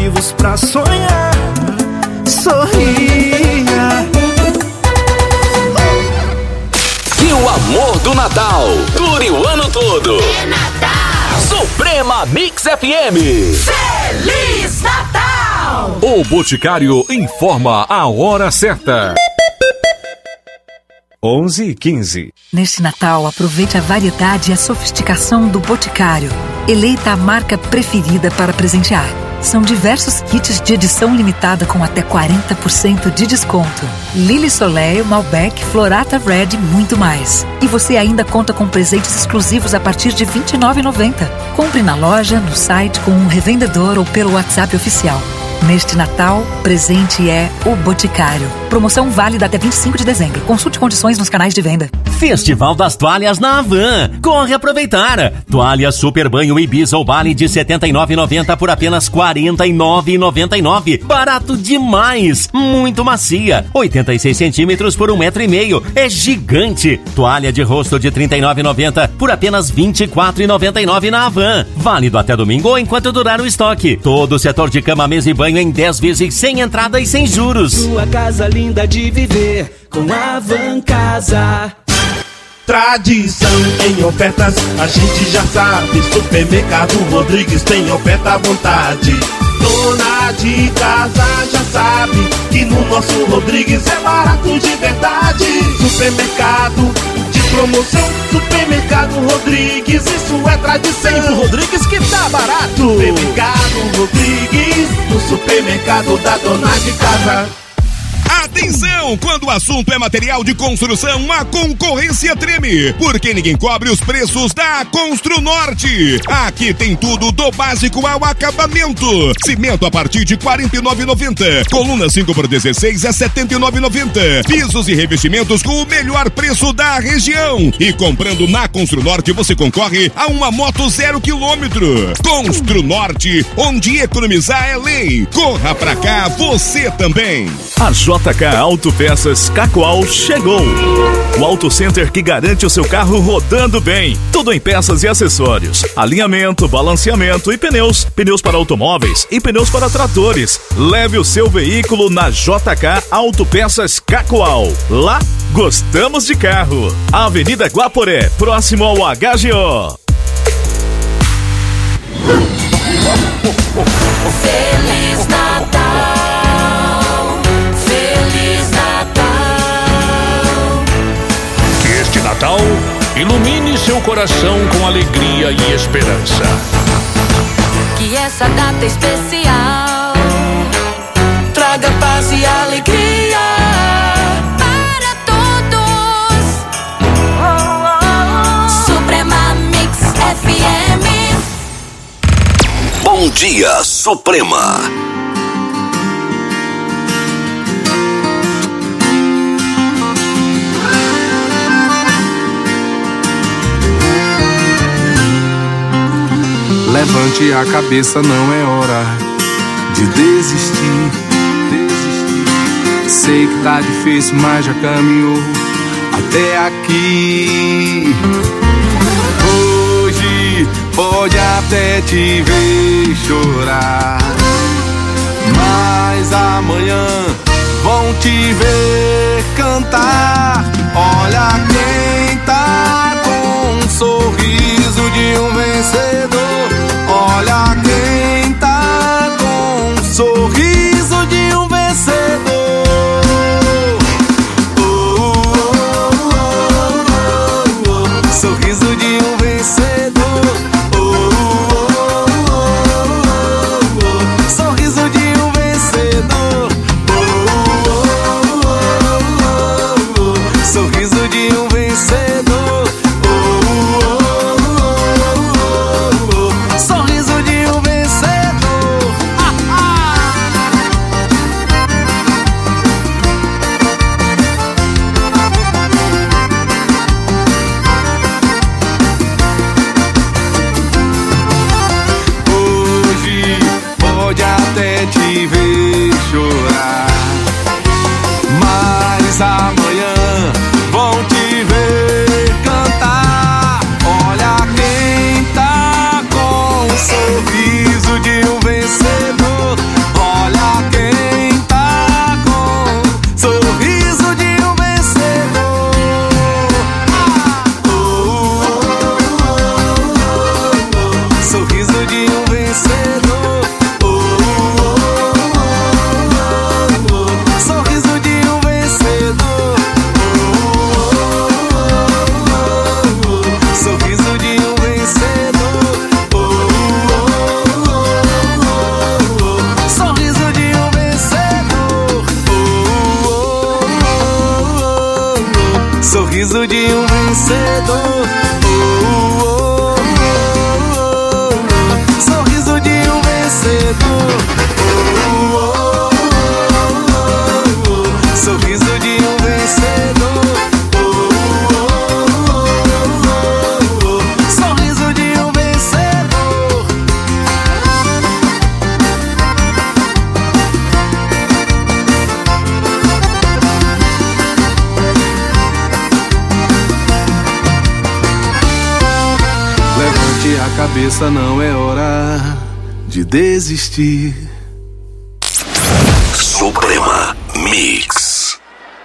motivos pra sonhar. Sorria. Que o amor do Natal dure o ano todo. É Natal. Suprema Mix FM. Feliz Natal. O Boticário informa a hora certa. 11h15. Neste Natal, aproveite a variedade e a sofisticação do Boticário. Eleita a marca preferida para presentear. São diversos kits de edição limitada com até 40% de desconto. Lily Soleil, Malbec, Florata Red e muito mais. E você ainda conta com presentes exclusivos a partir de R$ 29,90. Compre na loja, no site, com um revendedor ou pelo WhatsApp oficial. Neste Natal, presente é o Boticário. Promoção válida até 25 de dezembro. Consulte condições nos canais de venda. Festival das Toalhas na Havan. Corre aproveitar. Toalha Super Banho Ibiza ou Bali de R$ 79,90 por apenas R$ 49,99. Barato demais. Muito macia. 86 centímetros por 1,5 metro. É gigante. Toalha de rosto de R$ 39,90 por apenas R$ 24,99 na Havan. Válido até domingo ou enquanto durar o estoque. Todo o setor de cama, mesa e banho em 10 vezes sem entrada e sem juros. Sua casa linda de viver com a Havan Casa. Tradição em ofertas, a gente já sabe. Supermercado Rodrigues tem oferta à vontade. Dona de casa já sabe que no nosso Rodrigues é barato de verdade. Supermercado de promoção, Supermercado Rodrigues, isso é tradição. Tem pro Rodrigues que tá barato. Supermercado Rodrigues, o supermercado da dona de casa. Atenção! Quando o assunto é material de construção, a concorrência treme, porque ninguém cobre os preços da Construnorte. Aqui tem tudo do básico ao acabamento. Cimento a partir de R$ 49,90. Coluna 5x16 é R$ 79,90. Pisos e revestimentos com o melhor preço da região. E comprando na Construnorte, você concorre a uma moto 0 km. Construnorte, onde economizar é lei. Corra pra cá, você também. A JK Autopeças Cacoal chegou. O Auto Center que garante o seu carro rodando bem. Tudo em peças e acessórios. Alinhamento, balanceamento e pneus. Pneus para automóveis e pneus para tratores. Leve o seu veículo na JK Autopeças Cacoal. Lá, gostamos de carro. Avenida Guaporé, próximo ao HGO. Feliz Natal. Natal, ilumine seu coração com alegria e esperança. Que essa data especial traga paz e alegria para todos. Suprema Mix FM. Bom dia, Suprema. Levante a cabeça, não é hora de desistir. Sei que tá difícil, mas já caminhou até aqui. Hoje pode até te ver chorar, mas amanhã vão te ver cantar. Olha quem tá com um sorriso de um vencedor. Olha quem tá com um sorriso de um vencedor. Sorriso de um vencedor. Sorriso de um vencedor. Sorriso de um vencedor. sorriso de um vencedor. Sorriso de um vencedor. Sorriso de um vencedor. Sorriso de um vencedor. Levante a cabeça, não é hora de desistir. Suprema Mix.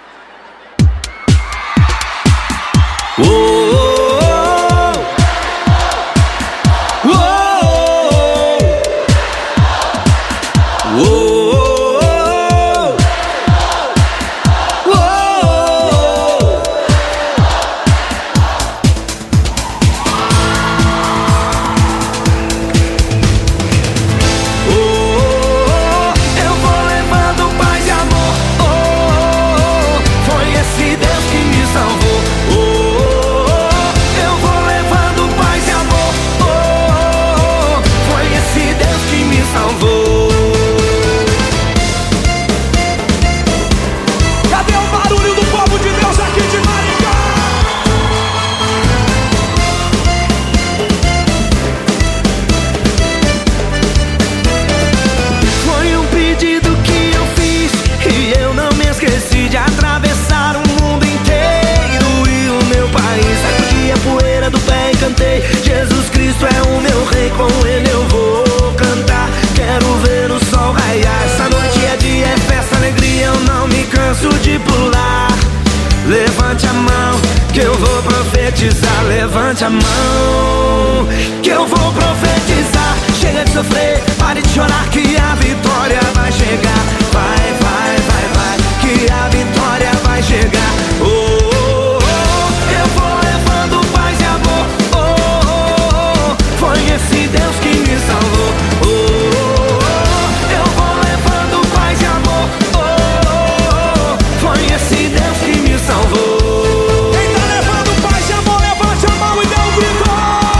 Jesus Cristo é o meu rei, com ele eu vou cantar. Quero ver o sol raiar. Essa noite é dia, é festa, alegria, eu não me canso de pular. Levante a mão, que eu vou profetizar. Levante a mão, que eu vou profetizar. Chega de sofrer, pare de chorar, que a vitória vai chegar. Vai, vai, vai, vai, que a vitória vai chegar. Eu vou levando paz e amor. Foi esse Deus que me salvou. Eu vou levando paz e amor. Foi esse Deus que me salvou. Quem tá levando paz e amor, levante a mão e dê um grito.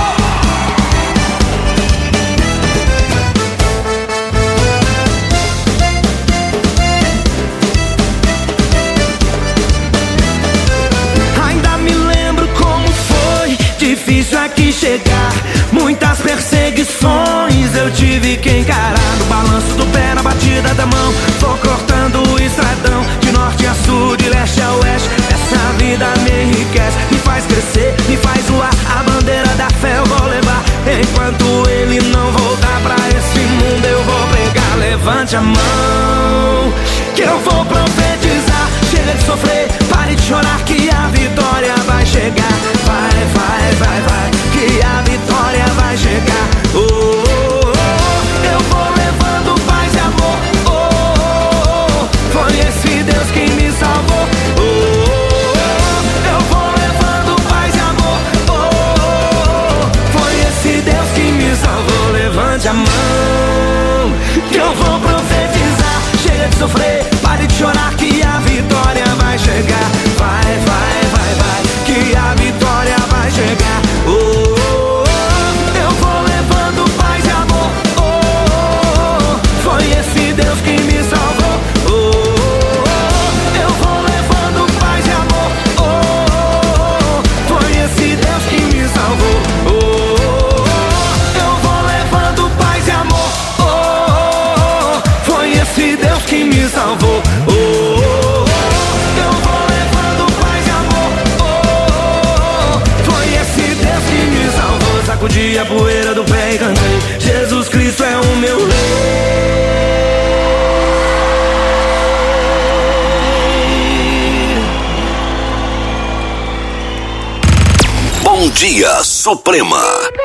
Ainda me lembro como foi difícil aqui chegar. Muitas perseguições eu tive que encarar. No balanço do pé, na batida da mão, vou cortando o estradão. De norte a sul, de leste a oeste, essa vida me enriquece. Me faz crescer, me faz voar. A bandeira da fé eu vou levar. Enquanto ele não voltar pra esse mundo, eu vou pregar. Levante a mão, que eu vou profetizar. Chega de sofrer, pare de chorar, que a vitória vai chegar. Vai, vai, vai, vai, que a vitória vai chegar. Eu vou levando paz e amor. Foi esse Deus que me salvou. Eu vou levando paz e amor. Foi esse Deus que me salvou. Levante a mão, que eu vou profetizar. Chega de sofrer, pare de chorar, que a vitória vai chegar. Vai, vai, vai, vai, que a vitória vai chegar. Eu vou levando paz e amor. Foi esse Deus que me salvou. Eu vou levando paz e amor. Foi esse Deus que me salvou. Eu vou levando paz e amor. Foi esse Deus que me salvou. Eu vou levando paz e amor. Foi esse Deus que me salvou. Sacudi a poeira do pé e cantei. Jesus Cristo é o meu rei. Bom Dia Suprema.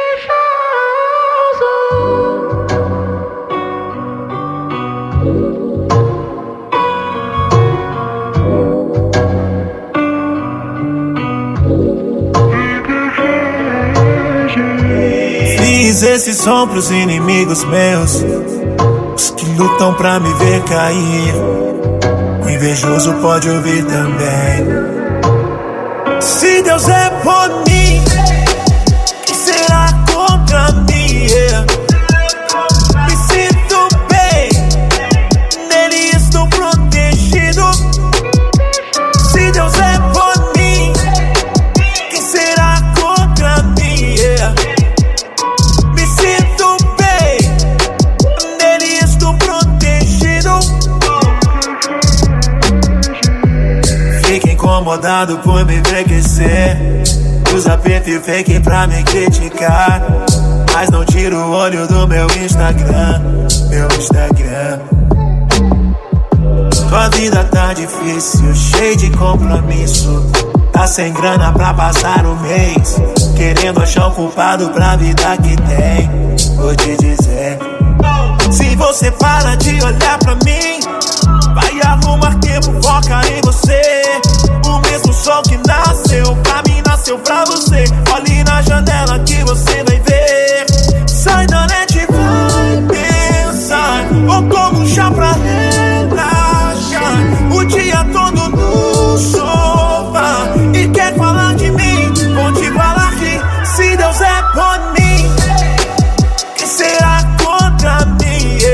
Fiz esse som pros inimigos meus, os que lutam pra me ver cair. O invejoso pode ouvir também. Se Deus é por mim, quem será contra mim? Me sinto bem, nele estou protegido. Se Deus é por mim, quem será contra mim? Me sinto bem, nele estou protegido. Fica incomodado por me ver crescer. Usa perfil fake pra me criticar, mas não tira o olho do meu Instagram. Meu Instagram. Tua vida tá difícil, cheio de compromisso. Tá sem grana pra passar o mês, querendo achar um culpado pra vida que tem. Vou te dizer, se você para de olhar pra mim, vai arrumar tempo, foca em você. O mesmo sol que nasceu pra mim, nasceu pra você. Olhe na janela que você vai ver. Sai da net, vai pensar, ou como um chá pra relaxar. O dia todo no sofá e quer falar de mim. Vou te falar que se Deus é por mim, quem será contra mim?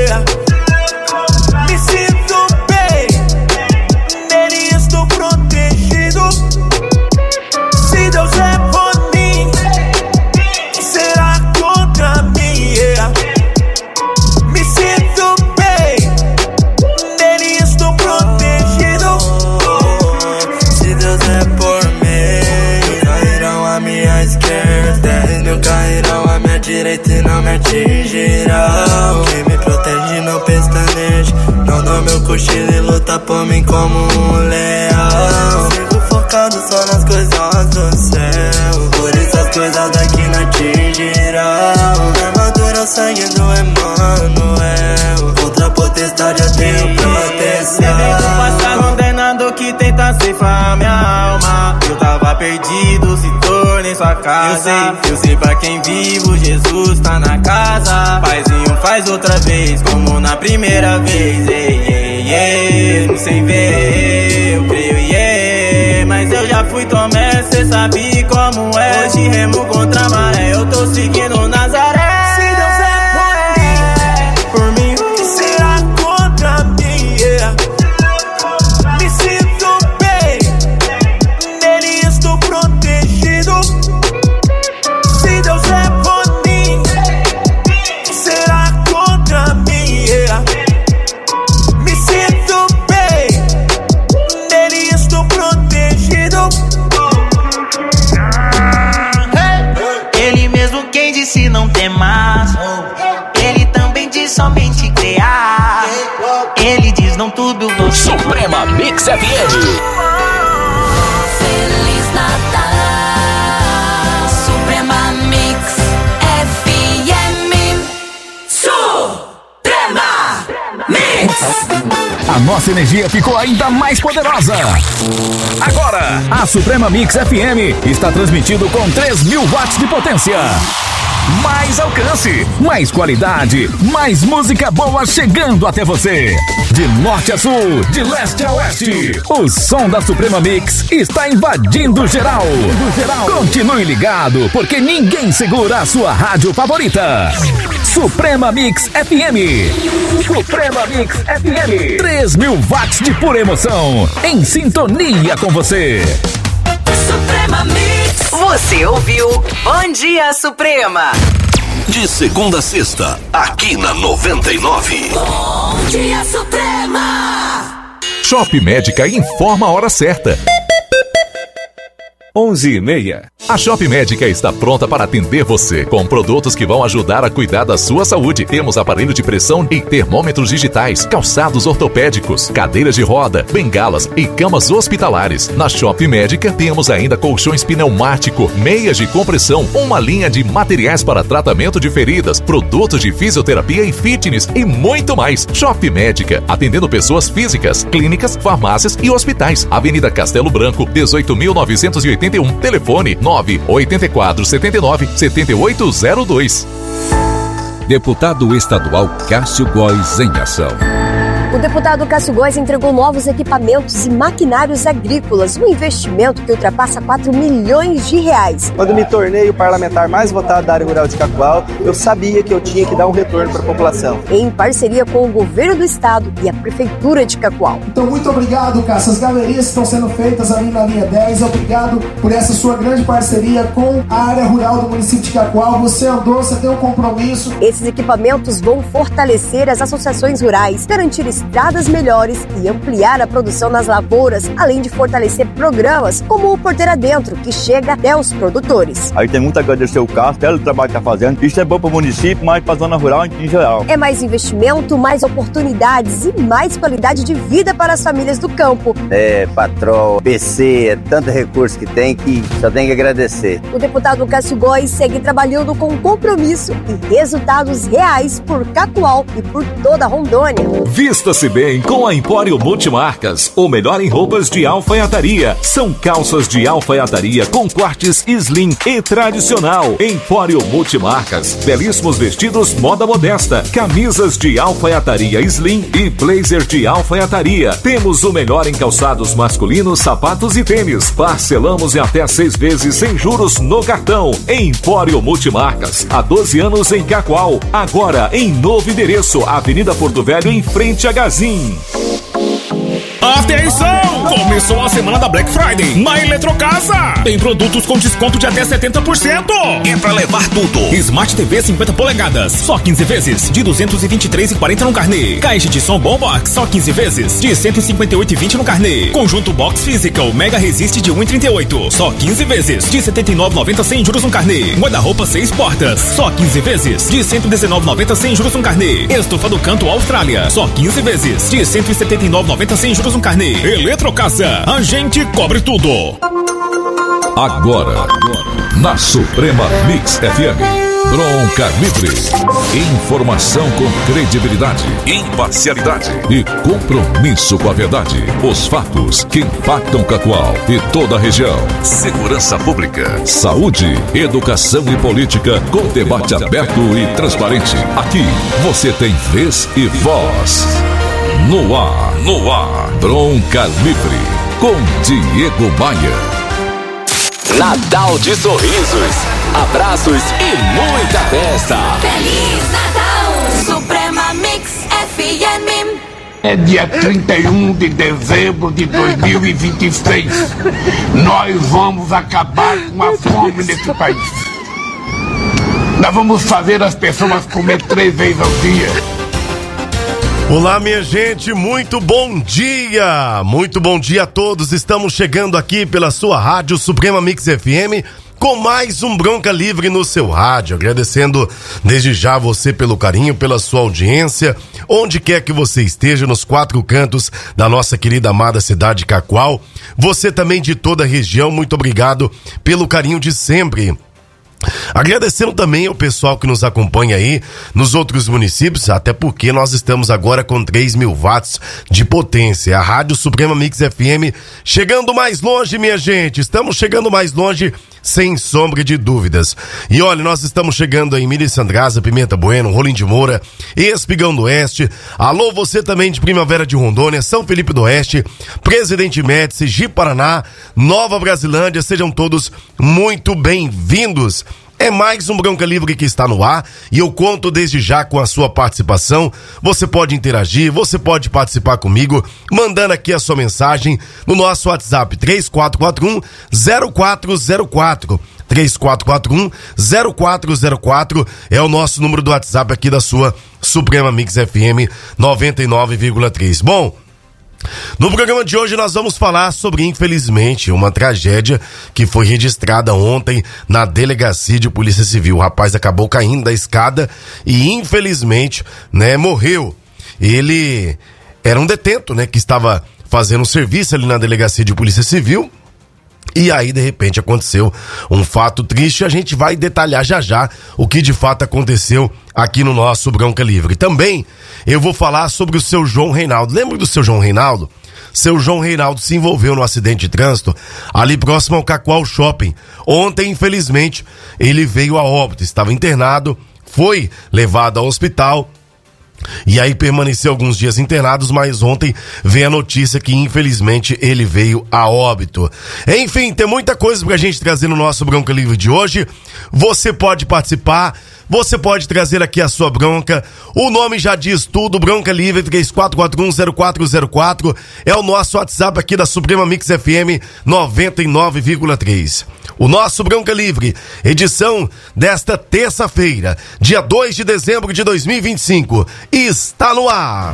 Me sinto bem, nele estou protegido. Se Deus é por mim, quem será contra mim? Me sinto bem, nele estou protegido. Se Deus é por mim, cairão à minha esquerda, não cairão à minha direita e não me atingirão. Quem me protege não pestaneja, não dá meu cochilo e luta por mim como um leão. Sigo focado só nas coisas do céu, por isso as coisas daqui não atingirão. Armadura, o sangue do Emmanuel, outra potestade eu tenho proteção. Passa condenado que tenta ceifar minha alma. Eu tava perdido, se tornei sua casa. Eu sei pra quem vivo, Jesus tá na casa. Paizinho faz outra vez, como na primeira vez. Sem ver, eu creio, mas eu já fui Tomé, cê sabe como é. Hoje remo contra a maré, eu tô seguindo Nazaré. Se Deus é por mim, quem será contra mim? Me sinto bem, nele estou protegido. Se Deus é por mim, quem será contra mim? Me sinto bem, nele estou protegido. Ele mesmo quem disse não temas, ele também diz somente criar. Ele diz não tudo você. Suprema Mix FM. Feliz Natal, Suprema Mix FM. Suprema Mix. A nossa energia ficou ainda mais poderosa. Agora, a Suprema Mix FM está transmitindo com 3.000 watts de potência. Mais alcance, mais qualidade, mais música boa chegando até você. De norte a sul, de leste a oeste, o som da Suprema Mix está invadindo geral. Continue ligado, porque ninguém segura a sua rádio favorita. Suprema Mix FM. Suprema Mix FM. 3.000 watts de pura emoção, em sintonia com você. Suprema Mix. Você ouviu Bom Dia Suprema. De segunda a sexta, aqui na 99. Bom Dia Suprema. Shop Médica informa a hora certa. 11h30. A Shop Médica está pronta para atender você com produtos que vão ajudar a cuidar da sua saúde. Temos aparelho de pressão e termômetros digitais, calçados ortopédicos, cadeiras de roda, bengalas e camas hospitalares. Na Shop Médica temos ainda colchões pneumático, meias de compressão, uma linha de materiais para tratamento de feridas, produtos de fisioterapia e fitness e muito mais. Shop Médica, atendendo pessoas físicas, clínicas, farmácias e hospitais. Avenida Castelo Branco, 18.981. Telefone 98479-7802. Deputado Estadual Cássio Góes em ação. O deputado Cássio Góes entregou novos equipamentos e maquinários agrícolas, um investimento que ultrapassa 4 milhões de reais. Quando me tornei o parlamentar mais votado da área rural de Cacoal, eu sabia que eu tinha que dar um retorno para a população. Em parceria com o governo do estado e a prefeitura de Cacoal. Então, muito obrigado, Cássio. As galerias estão sendo feitas ali na linha 10. Obrigado por essa sua grande parceria com a área rural do município de Cacoal. Você andou, você tem um compromisso. Esses equipamentos vão fortalecer as associações rurais, garantir estradas melhores e ampliar a produção nas lavouras, além de fortalecer programas como o Porteira Dentro, que chega até os produtores. Aí tem muito a agradecer o Cássio, pelo trabalho que está fazendo. Isso é bom para o município, mas para a zona rural em geral. É mais investimento, mais oportunidades e mais qualidade de vida para as famílias do campo. Patrol, PC, é tanto recurso que tem que só tem que agradecer. O deputado Cássio Góes segue trabalhando com compromisso e resultados reais por Cacoal e por toda a Rondônia. Vista-se bem com a Empório Multimarcas, o melhor em roupas de alfaiataria. São calças de alfaiataria com cortes slim e tradicional. Empório Multimarcas, belíssimos vestidos moda modesta, camisas de alfaiataria slim e blazer de alfaiataria. Temos o melhor em calçados masculinos, sapatos e tênis. Parcelamos em até 6 vezes sem juros no cartão. Empório Multimarcas, há 12 anos em Cacoal. Agora em novo endereço, Avenida Porto Velho, em frente a Gazin. Atenção! Começou a semana da Black Friday na Eletrocasa. Tem produtos com desconto de até 70%. É pra levar tudo. Smart TV 50 polegadas, só 15 vezes, de 223,40 no carnê. Caixa de som Bombox, só 15 vezes, de 158,20 no carnê. Conjunto Box Physical Mega Resist de 1,38, só 15 vezes, de 79,90 sem juros no carnê. Guarda-roupa 6 portas, só 15 vezes, de 119,90 sem juros no carnê. Estofa do Canto Austrália, só 15 vezes, de 179,90 sem juros no carnê. Eletrocasa, a gente cobre tudo. Agora, na Suprema Mix FM, Bronca Livre. Informação com credibilidade, imparcialidade e compromisso com a verdade. Os fatos que impactam Cacoal e toda a região. Segurança pública, saúde, educação e política com debate aberto e transparente. Aqui você tem vez e voz. No ar, Bronca Livre, com Diego Maia. Natal de sorrisos, abraços e muita festa. Feliz Natal, Suprema Mix FM. É dia 31 de dezembro de 2026. Nós vamos acabar com a fome nesse país. Nós vamos fazer as pessoas comer 3 vezes ao dia. Olá, minha gente, muito bom dia! Muito bom dia a todos. Estamos chegando aqui pela sua rádio Suprema Mix FM com mais um Bronca Livre no seu rádio. Agradecendo desde já você pelo carinho, pela sua audiência, onde quer que você esteja, nos 4 cantos da nossa querida amada cidade de Cacoal. Você também de toda a região, muito obrigado pelo carinho de sempre. Agradecendo também ao pessoal que nos acompanha aí nos outros municípios, até porque nós estamos agora com 3.000 watts de potência. A Rádio Suprema Mix FM chegando mais longe, minha gente. Estamos chegando mais longe, sem sombra de dúvidas. E olha, nós estamos chegando aí em Miriam Sandraza, Pimenta Bueno, Rolim de Moura, Espigão do Oeste. Alô, você também de Primavera de Rondônia, São Felipe do Oeste, Presidente Médici, Ji-Paraná, Nova Brasilândia. Sejam todos muito bem-vindos. É mais um Bronca Livre que está no ar e eu conto desde já com a sua participação. Você pode interagir, você pode participar comigo, mandando aqui a sua mensagem no nosso WhatsApp 3441-0404. 3441-0404 é o nosso número do WhatsApp aqui da sua Suprema Mix FM 99,3. Bom, no programa de hoje nós vamos falar sobre, infelizmente, uma tragédia que foi registrada ontem na delegacia de Polícia Civil. O rapaz acabou caindo da escada e, infelizmente, morreu. Ele era um detento, que estava fazendo serviço ali na delegacia de Polícia Civil. E aí, de repente, aconteceu um fato triste. A gente vai detalhar já já o que de fato aconteceu aqui no nosso Bronca Livre. Também eu vou falar sobre o seu João Reinaldo. Lembra do seu João Reinaldo? Seu João Reinaldo se envolveu no acidente de trânsito ali próximo ao Cacoal Shopping. Ontem, infelizmente, ele veio a óbito. Estava internado, foi levado ao hospital E aí permaneceu alguns dias internados, mas ontem veio a notícia que infelizmente ele veio a óbito. Enfim, tem muita coisa pra gente trazer no nosso Bronca Livre de hoje. Você pode participar, você pode trazer aqui a sua bronca. O nome já diz tudo, Bronca Livre 34410404 é o nosso WhatsApp aqui da Suprema Mix FM 99,3. O nosso Bronca Livre, edição desta terça-feira, dia 2 de dezembro de 2025, está no ar.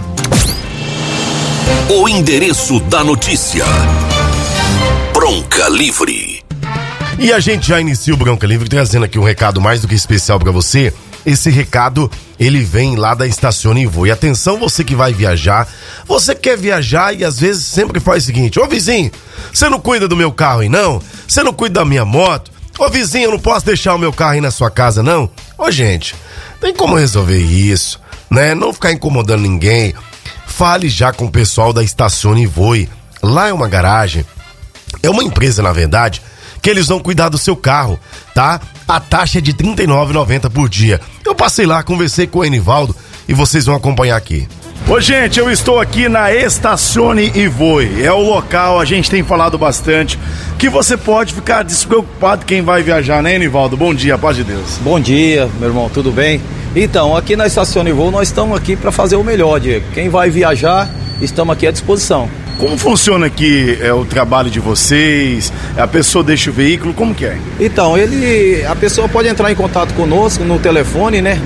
O endereço da notícia. Bronca Livre. E a gente já inicia o Bronca Livre trazendo aqui um recado mais do que especial pra você. Esse recado, ele vem lá da Estacione e Voe. Atenção, você que vai viajar, você quer viajar e às vezes sempre faz o seguinte: ô vizinho, você não cuida do meu carro aí não? Você não cuida da minha moto? Ô vizinho, eu não posso deixar o meu carro aí na sua casa não? Ô gente, tem como resolver isso, né? Não ficar incomodando ninguém. Fale já com o pessoal da Estacione e Voe. Lá é uma garagem, é uma empresa na verdade, que eles vão cuidar do seu carro, tá? A taxa é de R$ 39,90 por dia. Eu passei lá, conversei com o Enivaldo e vocês vão acompanhar aqui. Ô gente, eu estou aqui na Estacione e Voe. É o local, a gente tem falado bastante, que você pode ficar despreocupado quem vai viajar, né, Enivaldo? Bom dia, paz de Deus. Bom dia, meu irmão, tudo bem? Então, aqui na Estacione e Voe nós estamos aqui para fazer o melhor, Diego. Quem vai viajar, estamos aqui à disposição. Como funciona aqui o trabalho de vocês? A pessoa deixa o veículo, como que é? Então, a pessoa pode entrar em contato conosco no telefone, né?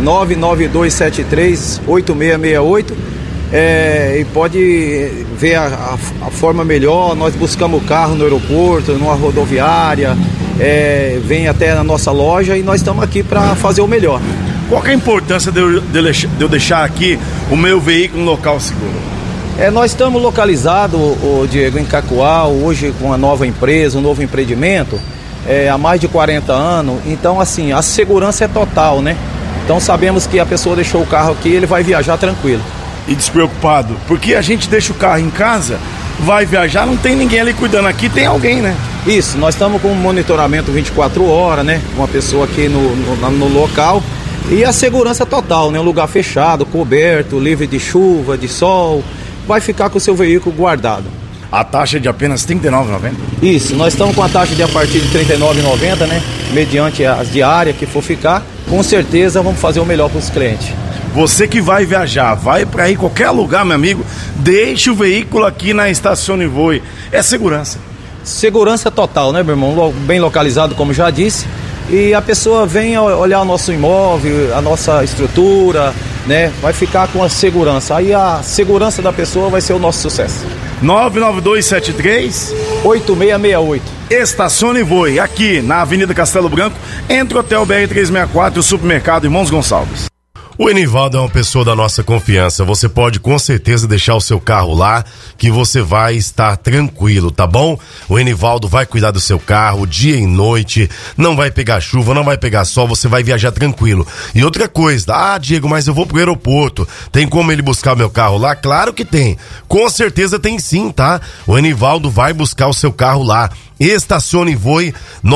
99273-8668 e pode ver a forma melhor. Nós buscamos o carro no aeroporto, numa rodoviária, vem até na nossa loja e nós estamos aqui para fazer o melhor. Qual que é a importância de eu deixar aqui o meu veículo no local seguro? Nós estamos localizados, Diego, em Cacoal, hoje com uma nova empresa, um novo empreendimento, há mais de 40 anos. Então, assim, a segurança é total, né? Então, sabemos que a pessoa deixou o carro aqui, ele vai viajar tranquilo. E despreocupado, porque a gente deixa o carro em casa, vai viajar, não tem ninguém ali cuidando. Aqui tem alguém, né? Isso, nós estamos com um monitoramento 24 horas, né? Uma pessoa aqui no local. E a segurança total, né? Um lugar fechado, coberto, livre de chuva, de sol. Vai ficar com o seu veículo guardado. A taxa é de apenas R$ 39,90? Isso, nós estamos com a taxa de a partir de R$ 39,90, né? Mediante as diárias que for ficar, com certeza vamos fazer o melhor para os clientes. Você que vai viajar, vai para ir qualquer lugar, meu amigo, deixe o veículo aqui na Estacione e Voe. É segurança. Segurança total, né, meu irmão? Bem localizado, como já disse. E a pessoa vem olhar o nosso imóvel, a nossa estrutura, né? Vai ficar com a segurança. Aí a segurança da pessoa vai ser o nosso sucesso. 99273-8668. Estacione e Voe, aqui na Avenida Castelo Branco, entre o Hotel BR-364 e o Supermercado Irmãos Gonçalves. O Enivaldo é uma pessoa da nossa confiança. Você pode com certeza deixar o seu carro lá, que você vai estar tranquilo, tá bom? O Enivaldo vai cuidar do seu carro dia e noite, não vai pegar chuva, não vai pegar sol, você vai viajar tranquilo. E outra coisa, Diego, mas eu vou pro aeroporto, tem como ele buscar meu carro lá? Claro que tem, com certeza tem sim, tá? O Enivaldo vai buscar o seu carro lá. Estacione e Voe,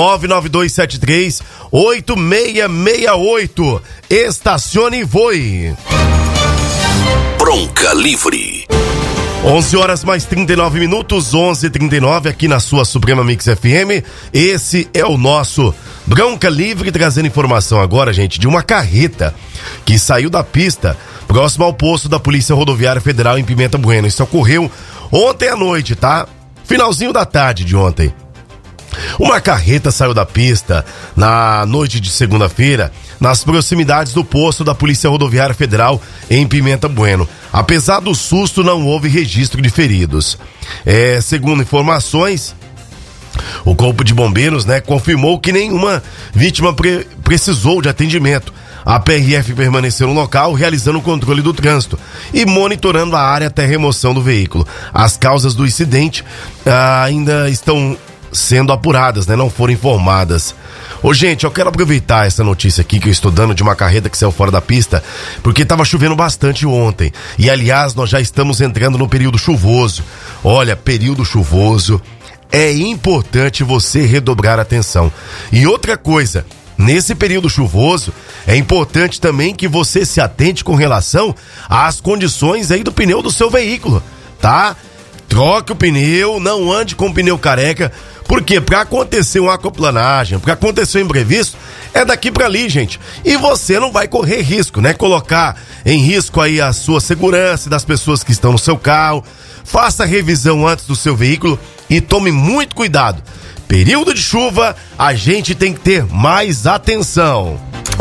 99273-8668. Estacione e Voe. Bronca Livre. 11 horas mais 39 minutos, 11h39 aqui na sua Suprema Mix FM. Esse é o nosso Bronca Livre, trazendo informação agora, gente, de uma carreta que saiu da pista próximo ao posto da Polícia Rodoviária Federal em Pimenta Bueno. Isso ocorreu ontem à noite, tá? Finalzinho da tarde de ontem. Uma carreta saiu da pista na noite de segunda-feira, nas proximidades do posto da Polícia Rodoviária Federal em Pimenta Bueno. Apesar do susto, não houve registro de feridos. Segundo informações, o Corpo de Bombeiros, confirmou que nenhuma vítima precisou de atendimento. A PRF permaneceu no local, realizando o controle do trânsito e monitorando a área até a remoção do veículo. As causas do incidente ainda estão sendo apuradas, não foram informadas. Gente, eu quero aproveitar essa notícia aqui que eu estou dando de uma carreta que saiu fora da pista, porque estava chovendo bastante ontem. E aliás, nós já estamos entrando no período chuvoso. Olha, período chuvoso, é importante você redobrar a atenção. E outra coisa, nesse período chuvoso, é importante também que você se atente com relação às condições aí do pneu do seu veículo, tá? Troque o pneu, não ande com o pneu careca, porque pra acontecer uma aquaplanagem, pra acontecer um imprevisto, é daqui pra ali, gente. E você não vai correr risco, né? Colocar em risco aí a sua segurança e das pessoas que estão no seu carro. Faça a revisão antes do seu veículo e tome muito cuidado. Período de chuva, a gente tem que ter mais atenção.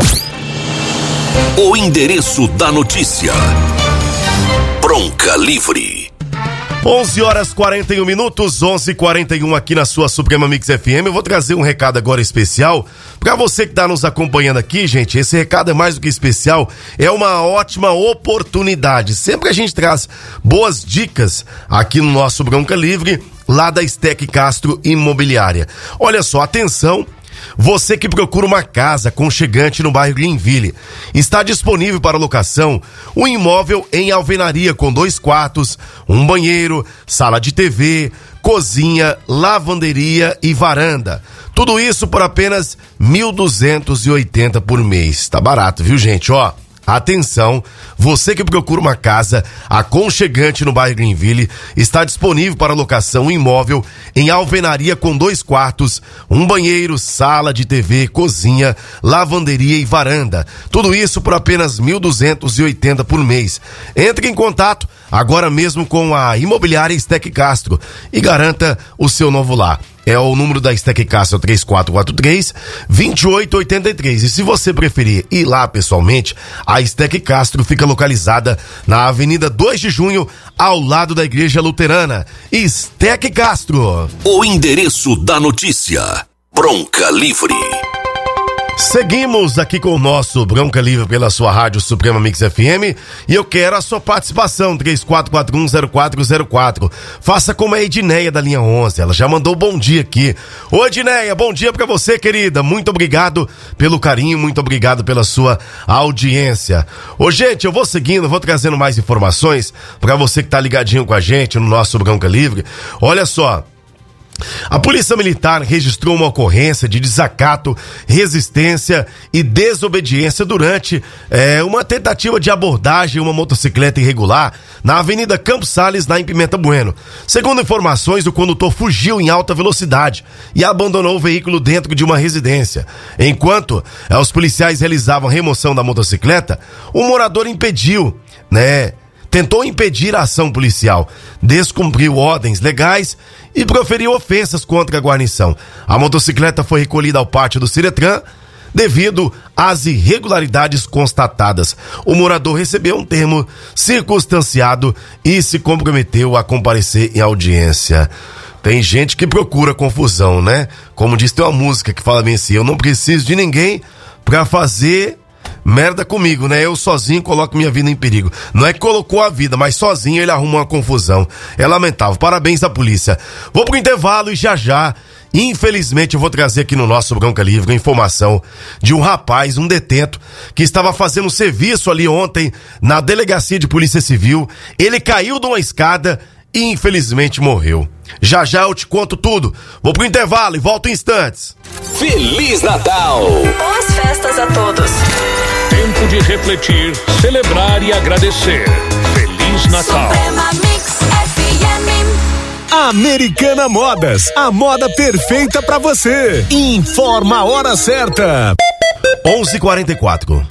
O endereço da notícia. Bronca Livre. 11h41, 11h41 aqui na sua Suprema Mix FM. Eu vou trazer um recado agora especial pra você que tá nos acompanhando aqui, gente. Esse recado é mais do que especial, é uma ótima oportunidade. Sempre a gente traz boas dicas aqui no nosso Bronca Livre, lá da Stack Castro Imobiliária. Olha só, atenção, você que procura uma casa aconchegante no bairro Greenville, está disponível para locação um imóvel em alvenaria com 2 quartos, um banheiro, sala de TV, cozinha, lavanderia e varanda. Tudo isso por apenas R$1.280 por mês. Tá barato, viu, gente? Ó, atenção, você que procura uma casa aconchegante no bairro Greenville, está disponível para locação um imóvel em alvenaria com 2 quartos, um banheiro, sala de TV, cozinha, lavanderia e varanda. Tudo isso por apenas R$1.280 por mês. Entre em contato agora mesmo com a Imobiliária Stack Castro e garanta o seu novo lar. É o número da Stack Castro 3443-2883. E se você preferir ir lá pessoalmente, a Stack Castro fica localizada na Avenida 2 de Junho, ao lado da Igreja Luterana. Stack Castro. O endereço da notícia. Bronca Livre. Seguimos aqui com o nosso Bronca Livre pela sua rádio Suprema Mix FM e eu quero a sua participação, 34410404. Faça como a Edneia da linha 11, ela já mandou bom dia aqui. Ô Edneia, bom dia pra você, querida, muito obrigado pelo carinho, muito obrigado pela sua audiência. Ô gente, eu vou seguindo, vou trazendo mais informações pra você que tá ligadinho com a gente no nosso Bronca Livre. Olha só, a Polícia Militar registrou uma ocorrência de desacato, resistência e desobediência durante uma tentativa de abordagem em uma motocicleta irregular na Avenida Campos Sales, na Pimenta Bueno. Segundo informações, o condutor fugiu em alta velocidade e abandonou o veículo dentro de uma residência. Enquanto os policiais realizavam a remoção da motocicleta, o morador tentou impedir a ação policial, descumpriu ordens legais e proferiu ofensas contra a guarnição. A motocicleta foi recolhida ao pátio do Ciretran devido às irregularidades constatadas. O morador recebeu um termo circunstanciado e se comprometeu a comparecer em audiência. Tem gente que procura confusão, né? Como diz, tem uma música que fala bem assim: eu não preciso de ninguém pra fazer merda comigo, né? Eu sozinho coloco minha vida em perigo. Não é que colocou a vida, mas sozinho ele arruma uma confusão. É lamentável. Parabéns à polícia. Vou pro intervalo e já, infelizmente, eu vou trazer aqui no nosso Bronca Livre a informação de um rapaz, um detento, que estava fazendo serviço ali ontem na Delegacia de Polícia Civil. Ele caiu de uma escada e infelizmente morreu. Já eu te conto tudo. Vou pro intervalo e volto em instantes. Feliz Natal! Boas festas a todos. Tempo de refletir, celebrar e agradecer. Feliz Natal. Suprema Mix FM. Americana Modas, a moda perfeita pra você. Informa a hora certa. 11h44.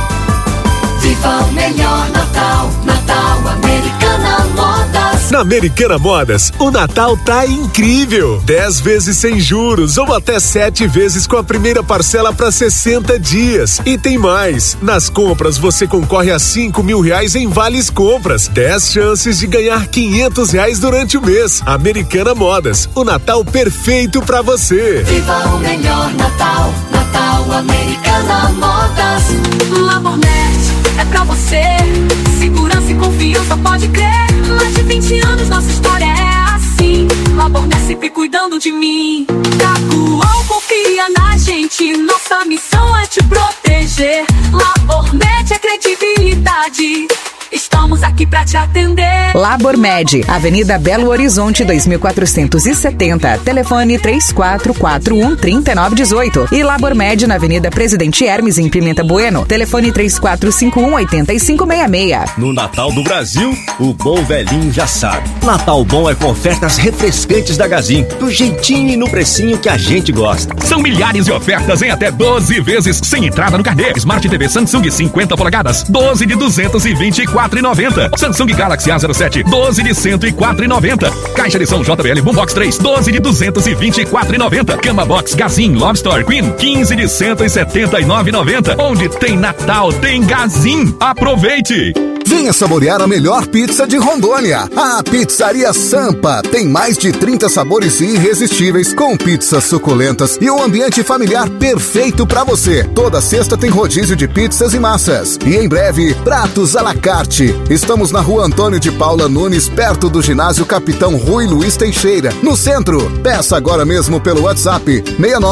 Viva o melhor Natal, Natal Americana Modas. Na Americana Modas, o Natal tá incrível. 10 vezes sem juros ou até 7 vezes com a primeira parcela para 60 dias. E tem mais. Nas compras você concorre a R$5.000 em vales compras. 10 chances de ganhar R$500 durante o mês. Americana Modas, o Natal perfeito para você. Viva o melhor Natal, Natal Americana Modas. Labornet é pra você. Segurança e confiança, pode crer. Mais de 20 anos, nossa história é assim. Labornet sempre cuidando de mim. Cacoal confia na gente. Nossa missão é te proteger. Labornet é credibilidade. Estamos Estamos aqui pra te atender. Labor Med, Avenida Belo Horizonte 2470, telefone 3441-3918. E Labor Med na Avenida Presidente Hermes, em Pimenta Bueno, telefone 3451-8566. No Natal do Brasil, o bom velhinho já sabe. Natal bom é com ofertas refrescantes da Gazin, do jeitinho e no precinho que a gente gosta. São milhares de ofertas em até 12 vezes sem entrada no carnê. Smart TV Samsung 50 polegadas, 12 de 224,90. Samsung Galaxy A07, 12 de 104,90. Caixa de som JBL Boombox 3, 12 de 224,90. Cama Box Gazin Lobster Queen, 15 de 179,90. Onde tem Natal, tem Gazin. Aproveite! Venha saborear a melhor pizza de Rondônia. A Pizzaria Sampa tem mais de 30 sabores irresistíveis, com pizzas suculentas e um ambiente familiar perfeito para você. Toda sexta tem rodízio de pizzas e massas. E em breve, pratos à la carte. Estamos na Rua Antônio de Paula Nunes, perto do ginásio Capitão Rui Luiz Teixeira, no centro. Peça agora mesmo pelo WhatsApp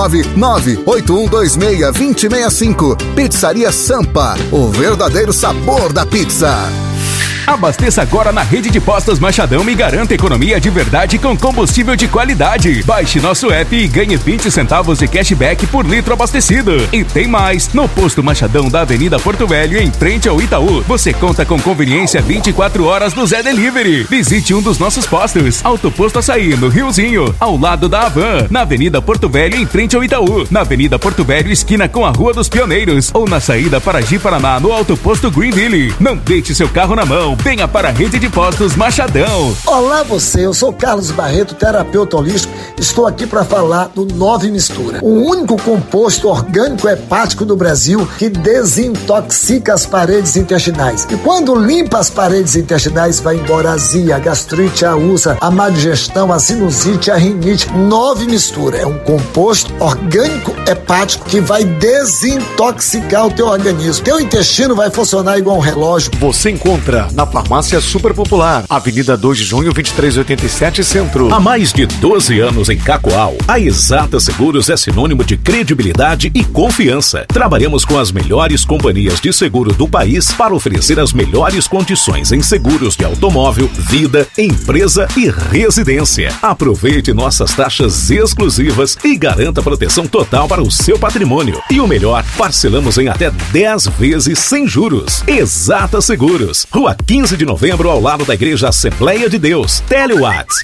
69981262065. Pizzaria Sampa, o verdadeiro sabor da pizza. Abasteça agora na rede de postos Machadão e garanta economia de verdade com combustível de qualidade. Baixe nosso app e ganhe 20 centavos de cashback por litro abastecido. E tem mais, no posto Machadão da Avenida Porto Velho, em frente ao Itaú, você conta com conveniência 24 horas do Zé Delivery. Visite um dos nossos postos. Autoposto Açaí, no Riozinho, ao lado da Havan, na Avenida Porto Velho, em frente ao Itaú, na Avenida Porto Velho, esquina com a Rua dos Pioneiros, ou na saída para Ji-Paraná, no Autoposto Greenville. Não deixe seu carro na mão. Venha para a rede de postos Machadão. Olá você, eu sou Carlos Barreto, terapeuta holístico. Estou aqui para falar do 9 Mistura, o único composto orgânico hepático do Brasil que desintoxica as paredes intestinais. E quando limpa as paredes intestinais, vai embora a azia, a gastrite, a úlcera, a má digestão, a sinusite, a rinite. 9 Mistura é um composto orgânico hepático que vai desintoxicar o teu organismo. Teu intestino vai funcionar igual um relógio. Você encontra na Farmácia Super Popular, Avenida 2 de Junho, 2387, Centro. Há mais de 12 anos em Cacoal, a Exata Seguros é sinônimo de credibilidade e confiança. Trabalhamos com as melhores companhias de seguro do país para oferecer as melhores condições em seguros de automóvel, vida, empresa e residência. Aproveite nossas taxas exclusivas e garanta proteção total para o seu patrimônio. E o melhor, parcelamos em até 10 vezes sem juros. Exata Seguros, Rua 15 de Novembro, ao lado da Igreja Assembleia de Deus. Telewatts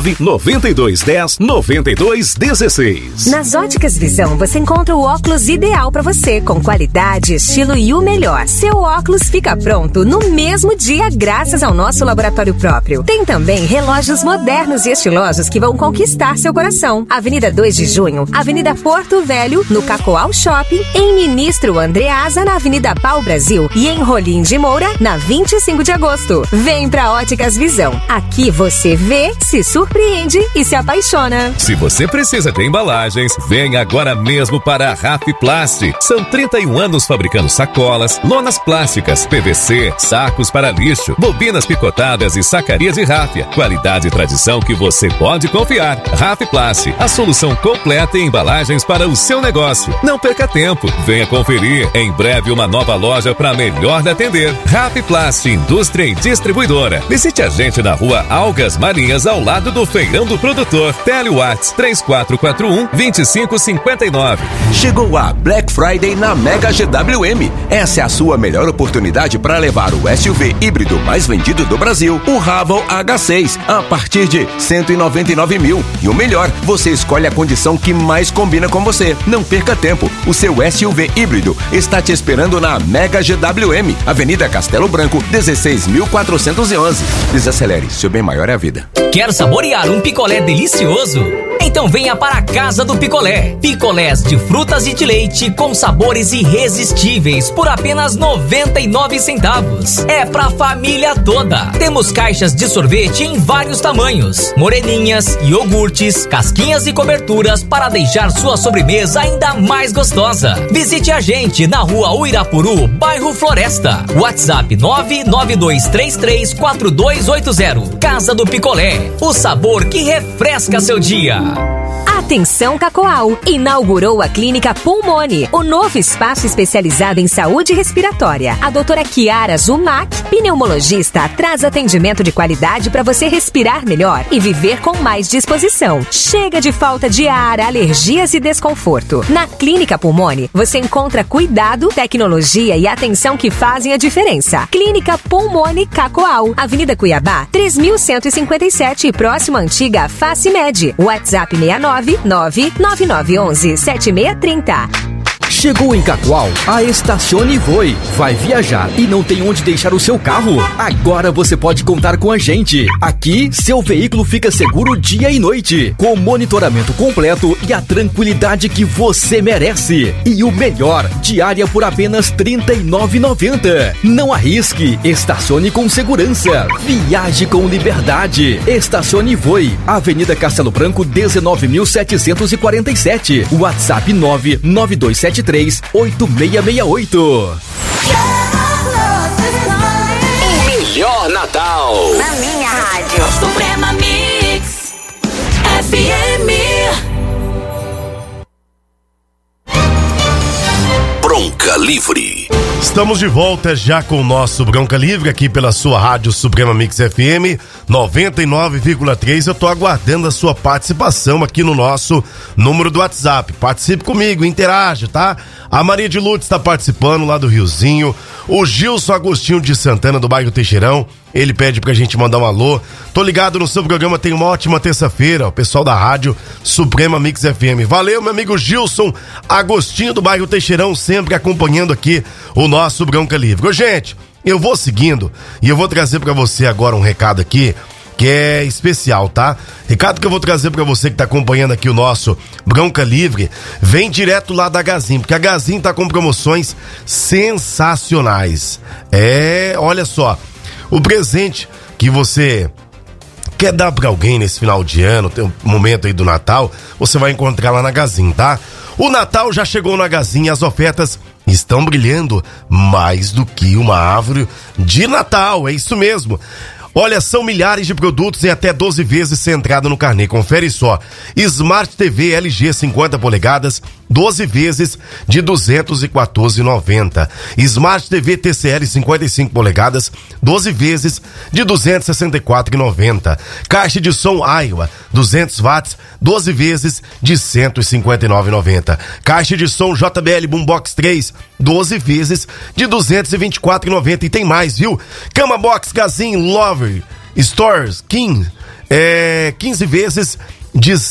99210-9216. Nas Óticas Visão você encontra o óculos ideal para você, com qualidade, estilo e o melhor. Seu óculos fica pronto no mesmo dia graças ao nosso laboratório próprio. Tem também relógios modernos e estilosos que vão conquistar seu coração. Avenida 2 de Junho, Avenida Porto Velho, no Cacoal Shopping, em Ministro Andreasa, na Avenida Pau Brasil e em Rolim de Moura, na 25 de agosto. Vem pra Óticas Visão. Aqui você vê, se surpreende e se apaixona. Se você precisa de embalagens, venha agora mesmo para a Rafiplast. São 31 anos fabricando sacolas, lonas plásticas, PVC, sacos para lixo, bobinas picotadas e sacarias de ráfia. Qualidade e tradição que você pode confiar. Rafiplast, a solução completa em embalagens para o seu negócio. Não perca tempo. Venha conferir. Em breve uma nova loja para melhor lhe atender. Rafiplast, indústria e distribuidora. Visite a gente na Rua Algas Marinhas, ao lado do Feirão do Produtor. Telewatts 3441-2559. Chegou a Black Friday na Mega GWM. Essa é a sua melhor oportunidade para levar o SUV híbrido mais vendido do Brasil, o Raval H6, a partir de 199 mil. E o melhor, você escolhe a condição que mais combina com você. Não perca tempo. O seu SUV híbrido está te esperando na Mega GWM, Avenida Castelo Branco, 16.411. Desacelere, seu bem maior é a vida. Quer saborear um picolé delicioso? Então venha para a Casa do Picolé. Picolés de frutas e de leite com sabores irresistíveis por apenas 99 centavos. É pra família toda. Temos caixas de sorvete em vários tamanhos, moreninhas, iogurtes, casquinhas e coberturas para deixar sua sobremesa ainda mais gostosa. Visite a gente na Rua Uirapuru, bairro Floresta. WhatsApp 992334280. Casa do Picolé, o sabor que refresca seu dia. Atenção Cacoal! Inaugurou a Clínica Pulmone, o novo espaço especializado em saúde respiratória. A doutora Kiara Zumac, pneumologista, traz atendimento de qualidade para você respirar melhor e viver com mais disposição. Chega de falta de ar, alergias e desconforto. Na Clínica Pulmone, você encontra cuidado, tecnologia e atenção que fazem a diferença. Clínica Pulmone Cacoal, Avenida Cuiabá, 3157, próximo à antiga Facimed. WhatsApp 69999117630. Chegou em Cacoal, a Estacione Voe. Vai viajar e não tem onde deixar o seu carro? Agora você pode contar com a gente. Aqui, seu veículo fica seguro dia e noite, com monitoramento completo e a tranquilidade que você merece. E o melhor, diária por apenas R$ 39,90. Não arrisque, estacione com segurança. Viaje com liberdade. Estacione Voe, Avenida Castelo Branco, 19.747. WhatsApp 99273 8668. O melhor Natal Na minha rádio Suprema Mix FM. Bronca Livre. Estamos de volta já com o nosso Bronca Livre aqui pela sua rádio Suprema Mix FM 99,3. Eu tô aguardando a sua participação aqui no nosso número do WhatsApp. Participe comigo, interaja, tá? A Maria de Lourdes está participando lá do Riozinho. O Gilson Agostinho de Santana, do bairro Teixeirão, ele pede pra gente mandar um alô. Tô ligado no seu programa, tem uma ótima terça-feira. O pessoal da rádio Suprema Mix FM. Valeu, meu amigo Gilson Agostinho, do bairro Teixeirão, sempre acompanhando aqui o nosso Bronca Livre. Ô, gente, eu vou seguindo e eu vou trazer pra você agora um recado aqui que é especial, tá? Recado que eu vou trazer pra você que tá acompanhando aqui o nosso Bronca Livre, vem direto lá da Gazin, porque a Gazin tá com promoções sensacionais. Olha só, o presente que você quer dar pra alguém nesse final de ano, tem um momento aí do Natal, você vai encontrar lá na Gazin, tá? O Natal já chegou na Gazin e as ofertas estão brilhando mais do que uma árvore de Natal, é isso mesmo. Olha, são milhares de produtos em até 12 vezes sem entrada no carnê. Confere só. Smart TV LG 50 polegadas, 12 vezes de R$ 214,90. Smart TV TCL 55 polegadas, 12 vezes de R$ 264,90. Caixa de som Aiwa 200 watts, 12 vezes de R$ 159,90. Caixa de som JBL Boombox 3, 12 vezes de R$ 224,90. E tem mais, viu? Cama Box Gazin Lover Stores King, 15 vezes de R$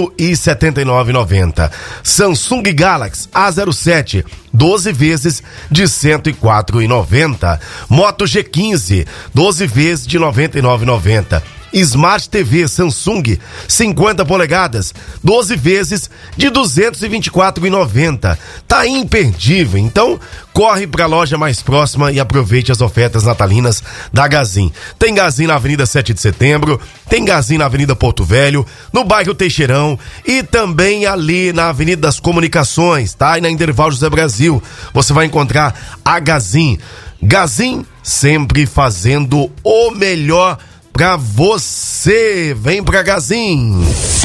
179,90. Samsung Galaxy A07, 12 vezes de R$ 104,90. Moto G15, 12 vezes de R$ 99,90. Smart TV Samsung 50 polegadas, 12 vezes de R$ 224,90. Tá imperdível. Então, corre pra loja mais próxima e aproveite as ofertas natalinas da Gazin. Tem Gazin na Avenida 7 de Setembro, tem Gazin na Avenida Porto Velho, no bairro Teixeirão e também ali na Avenida das Comunicações, tá? E na Intervalo José Brasil, você vai encontrar a Gazin. Gazin sempre fazendo o melhor pra você. Vem pra Gazin.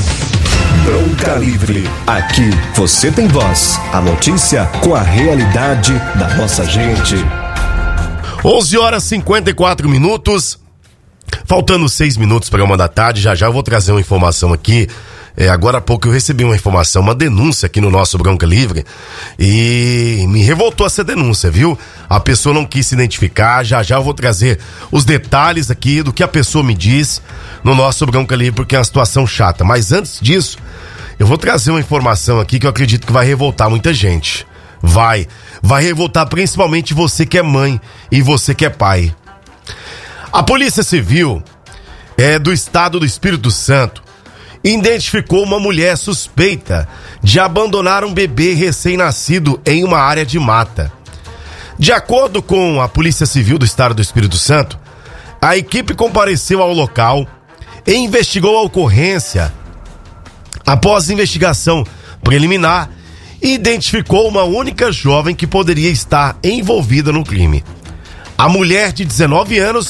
Bronca Livre. Aqui você tem voz. A notícia com a realidade da nossa gente. 11h54. Faltando 6 minutos para 1h da tarde. Já eu vou trazer uma informação aqui. Agora há pouco eu recebi uma informação, uma denúncia aqui no nosso Bronca Livre e me revoltou essa denúncia, viu? A pessoa não quis se identificar, já eu vou trazer os detalhes aqui do que a pessoa me diz no nosso Bronca Livre, porque é uma situação chata. Mas antes disso, eu vou trazer uma informação aqui que eu acredito que vai revoltar muita gente. Vai revoltar principalmente você que é mãe e você que é pai. A Polícia Civil do Estado do Espírito Santo identificou uma mulher suspeita de abandonar um bebê recém-nascido em uma área de mata. De acordo com a Polícia Civil do Estado do Espírito Santo, a equipe compareceu ao local e investigou a ocorrência. Após investigação preliminar, identificou uma única jovem que poderia estar envolvida no crime. A mulher de 19 anos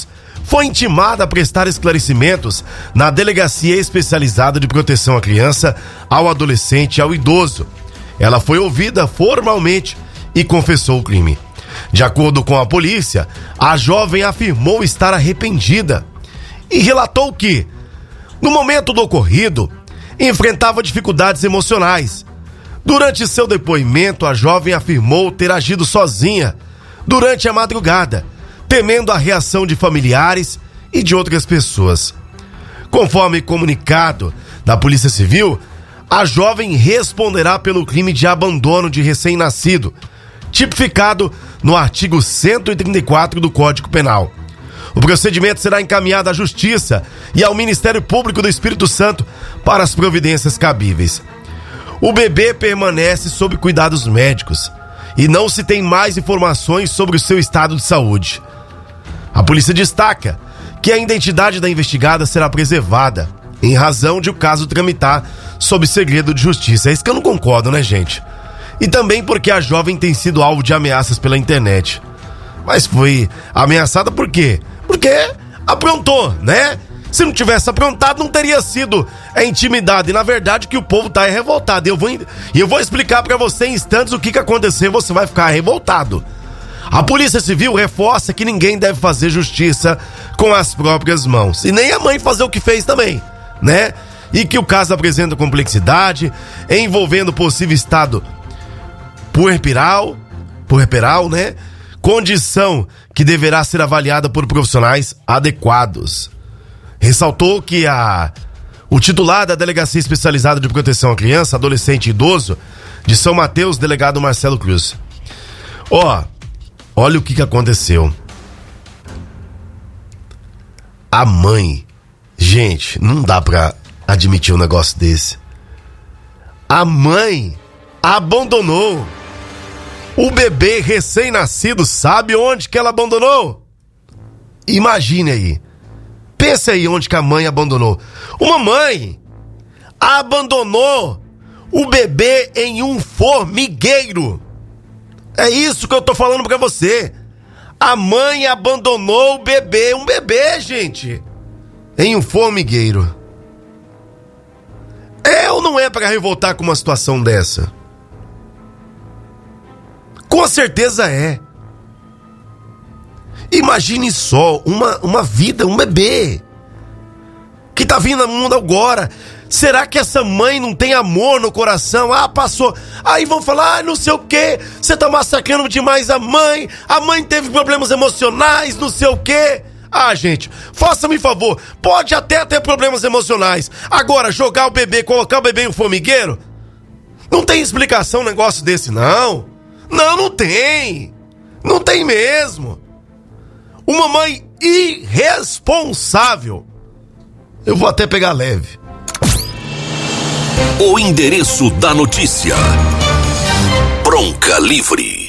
foi intimada a prestar esclarecimentos na Delegacia Especializada de Proteção à Criança, ao Adolescente e ao Idoso. Ela foi ouvida formalmente e confessou o crime. De acordo com a polícia, a jovem afirmou estar arrependida e relatou que, no momento do ocorrido, enfrentava dificuldades emocionais. Durante seu depoimento, a jovem afirmou ter agido sozinha durante a madrugada, temendo a reação de familiares e de outras pessoas. Conforme comunicado da Polícia Civil, a jovem responderá pelo crime de abandono de recém-nascido, tipificado no artigo 134 do Código Penal. O procedimento será encaminhado à Justiça e ao Ministério Público do Espírito Santo para as providências cabíveis. O bebê permanece sob cuidados médicos e não se tem mais informações sobre o seu estado de saúde. A polícia destaca que a identidade da investigada será preservada, em razão de o caso tramitar sob segredo de justiça. É isso que eu não concordo, né, gente? E também porque a jovem tem sido alvo de ameaças pela internet. Mas foi ameaçada por quê? Porque aprontou, né? Se não tivesse aprontado, não teria sido intimidado. E na verdade que o povo tá revoltado. Eu vou explicar pra você em instantes o que aconteceu. Você vai ficar revoltado. A Polícia Civil reforça que ninguém deve fazer justiça com as próprias mãos. E nem a mãe fazer o que fez também, né? E que o caso apresenta complexidade, envolvendo possível estado puerperal, né? Condição que deverá ser avaliada por profissionais adequados. Ressaltou que o titular da Delegacia Especializada de Proteção à Criança, Adolescente e Idoso de São Mateus, delegado Marcelo Cruz. Olha o que aconteceu. A mãe, gente, não dá pra admitir um negócio desse. A mãe abandonou o bebê recém-nascido. Sabe onde que ela abandonou? Imagine aí. Pensa aí onde que a mãe abandonou. Uma mãe abandonou o bebê em um formigueiro. É isso que eu tô falando pra você. A mãe abandonou o bebê, um bebê, gente, em um formigueiro. É ou não é pra revoltar com uma situação dessa? Com certeza é. Imagine só, uma vida, um bebê que tá vindo ao mundo agora. Será que essa mãe não tem amor no coração? Passou. Aí vão falar, não sei o quê, você tá massacrando demais a mãe teve problemas emocionais, não sei o quê. Gente, faça-me favor, pode até ter problemas emocionais. Agora, jogar o bebê, colocar o bebê em um formigueiro? Não tem explicação um negócio desse, não. Não tem. Não tem mesmo. Uma mãe irresponsável. Eu vou até pegar leve. O endereço da notícia. Bronca Livre.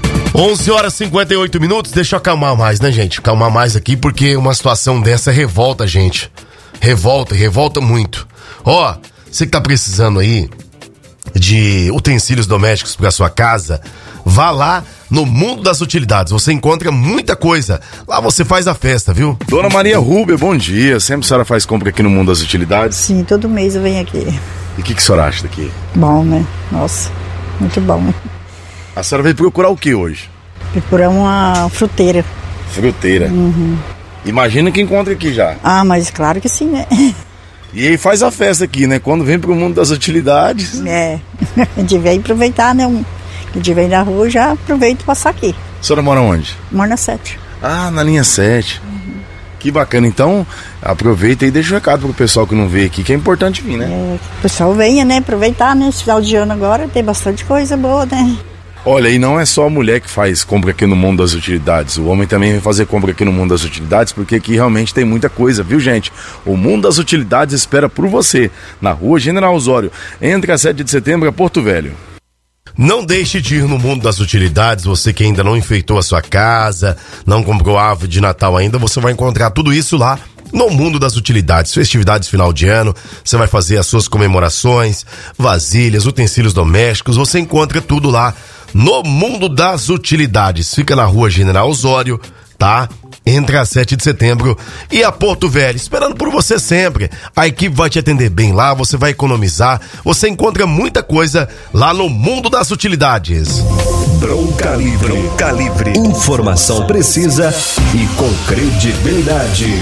11h58. Deixa eu acalmar mais, né, gente? Acalmar mais aqui, porque uma situação dessa revolta a gente. Revolta muito. Você que tá precisando aí de utensílios domésticos para sua casa, vá lá no Mundo das Utilidades. Você encontra muita coisa. Lá você faz a festa, viu? Dona Maria Rubia, bom dia. Sempre a senhora faz compra aqui no Mundo das Utilidades? Sim, todo mês eu venho aqui. E o que a senhora acha daqui? Bom, né? Nossa, muito bom. A senhora veio procurar o que hoje? Procurar uma fruteira. Fruteira? Uhum. Imagina que encontra aqui já. Mas claro que sim, né? E aí faz a festa aqui, né? Quando vem pro Mundo das Utilidades. A gente vem aproveitar, né? A gente vem na rua, já aproveito e passar aqui. A senhora mora onde? Moro na 7. Na linha 7. Uhum. Que bacana. Então, aproveita e deixa o recado pro pessoal que não veio aqui, que é importante vir, né? Que o pessoal venha, né? Aproveitar, né? Esse final de ano agora tem bastante coisa boa, né? Olha, e não é só a mulher que faz compra aqui no Mundo das Utilidades. O homem também vem fazer compra aqui no Mundo das Utilidades, porque aqui realmente tem muita coisa, viu, gente? O Mundo das Utilidades espera por você, na Rua General Osório, entre a 7 de setembro a Porto Velho. Não deixe de ir no Mundo das Utilidades. Você que ainda não enfeitou a sua casa, não comprou árvore de Natal ainda, você vai encontrar tudo isso lá no Mundo das Utilidades. Festividades final de ano, você vai fazer as suas comemorações, vasilhas, utensílios domésticos, você encontra tudo lá no Mundo das Utilidades. Fica na Rua General Osório, tá? entre a 7 de setembro e a Porto Velho, esperando por você sempre. A equipe vai te atender bem lá, você vai economizar, você encontra muita coisa lá no Mundo das Utilidades. Bronca Livre. Informação precisa e com credibilidade.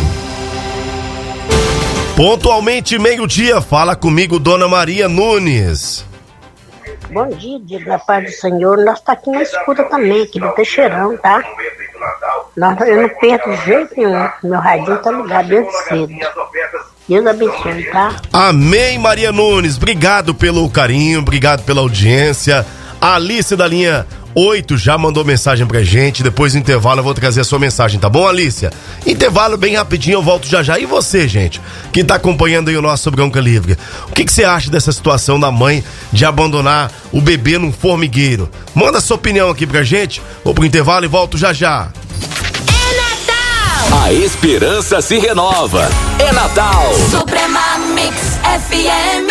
Pontualmente, meio-dia, fala comigo, Dona Maria Nunes. Bom dia, da paz do Senhor. Nós tá aqui na escuta também, aqui do Teixeirão, tá? Eu não perco de jeito nenhum. Meu radinho tá ligado desde cedo. Deus abençoe, tá? Amém, Maria Nunes. Obrigado pelo carinho, obrigado pela audiência. A Alice da linha 8 já mandou mensagem pra gente. Depois do intervalo eu vou trazer a sua mensagem, tá bom, Alicia? Intervalo bem rapidinho, eu volto já já. E você, gente, que tá acompanhando aí o nosso Bronca Livre, o que você acha dessa situação da mãe de abandonar o bebê num formigueiro? Manda sua opinião aqui pra gente. Vou pro intervalo e volto já já. A esperança se renova. É Natal. Suprema Mix FM.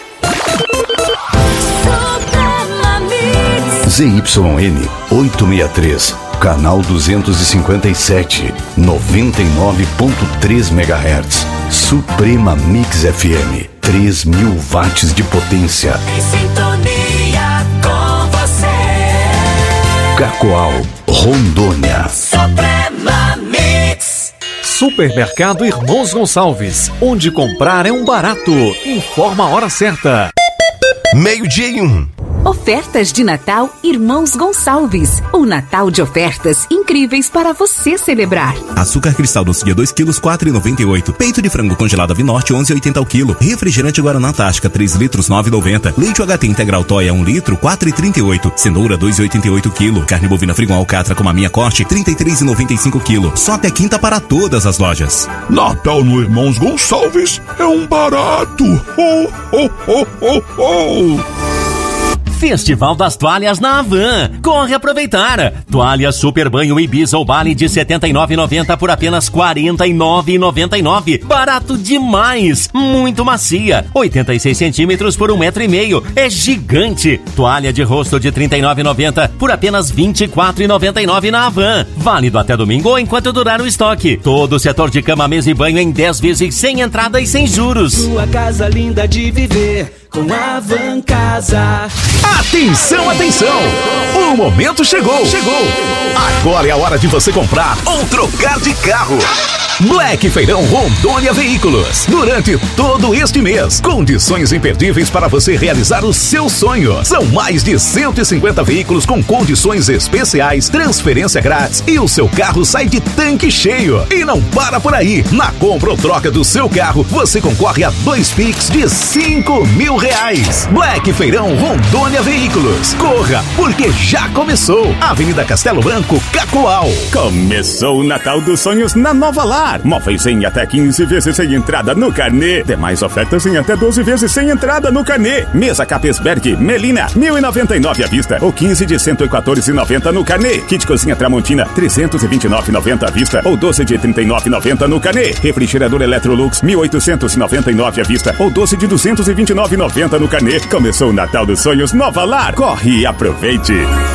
Suprema Mix. ZYN 863, canal 257, 99.3 MHz. Suprema Mix FM, 3.000 watts de potência. Em sintonia com você. Cacoal, Rondônia. Suprema Mix. Supermercado Irmãos Gonçalves, onde comprar é um barato. Informa a hora certa. 12:01. Ofertas de Natal Irmãos Gonçalves. O Natal de ofertas incríveis para você celebrar. Açúcar cristal doce dia 2 quilos, 4,98. Peito de frango congelado Avinote, 11,80 o quilo. Refrigerante Guaraná Antártica, 3 litros, 9,90. Leite UHT Integral Toia, 1 litro, 4,38. Cenoura, 2,88 o quilo. Carne bovina Frigon Alcatra com a minha corte, 33,95 o quilo. Só até quinta para todas as lojas. Natal no Irmãos Gonçalves é um barato. Oh, oh, oh, oh, oh. Festival das Toalhas na Havan. Corre aproveitar. Toalha Super Banho Ibiza ou Bali de R$ 79,90 por apenas R$ 49,99. Barato demais. Muito macia. 86 centímetros por 1,5 metro. É gigante. Toalha de rosto de R$ 39,90 por apenas R$ 24,99 na Havan. Válido até domingo ou enquanto durar o estoque. Todo o setor de cama, mesa e banho em 10 vezes sem entrada e sem juros. Sua casa linda de viver com a Havan Casa. Atenção, atenção! O momento chegou! Agora é a hora de você comprar ou trocar de carro. Black Feirão Rondônia Veículos. Durante todo este mês, condições imperdíveis para você realizar o seu sonho. São mais de 150 veículos com condições especiais, transferência grátis e o seu carro sai de tanque cheio. E não para por aí. Na compra ou troca do seu carro, você concorre a 2 Pix de R$5.000. Black Feirão Rondônia Veículos. Corra, porque já começou. Avenida Castelo Branco, Cacoal. Começou o Natal dos Sonhos na Nova Lar. Móveis em até 15 vezes sem entrada no carnê. Demais ofertas em até 12 vezes sem entrada no carnê. Mesa Capesberg Melina, 1.099 à vista ou 15 de 114,90 no carnê. Kit Cozinha Tramontina, 329,90 à vista ou 12 de 39,90 no carnê. Refrigerador Electrolux, 1.899 à vista ou 12 de 229,90 no carnê. Começou o Natal dos Sonhos Nova Lar. Corre e aproveite.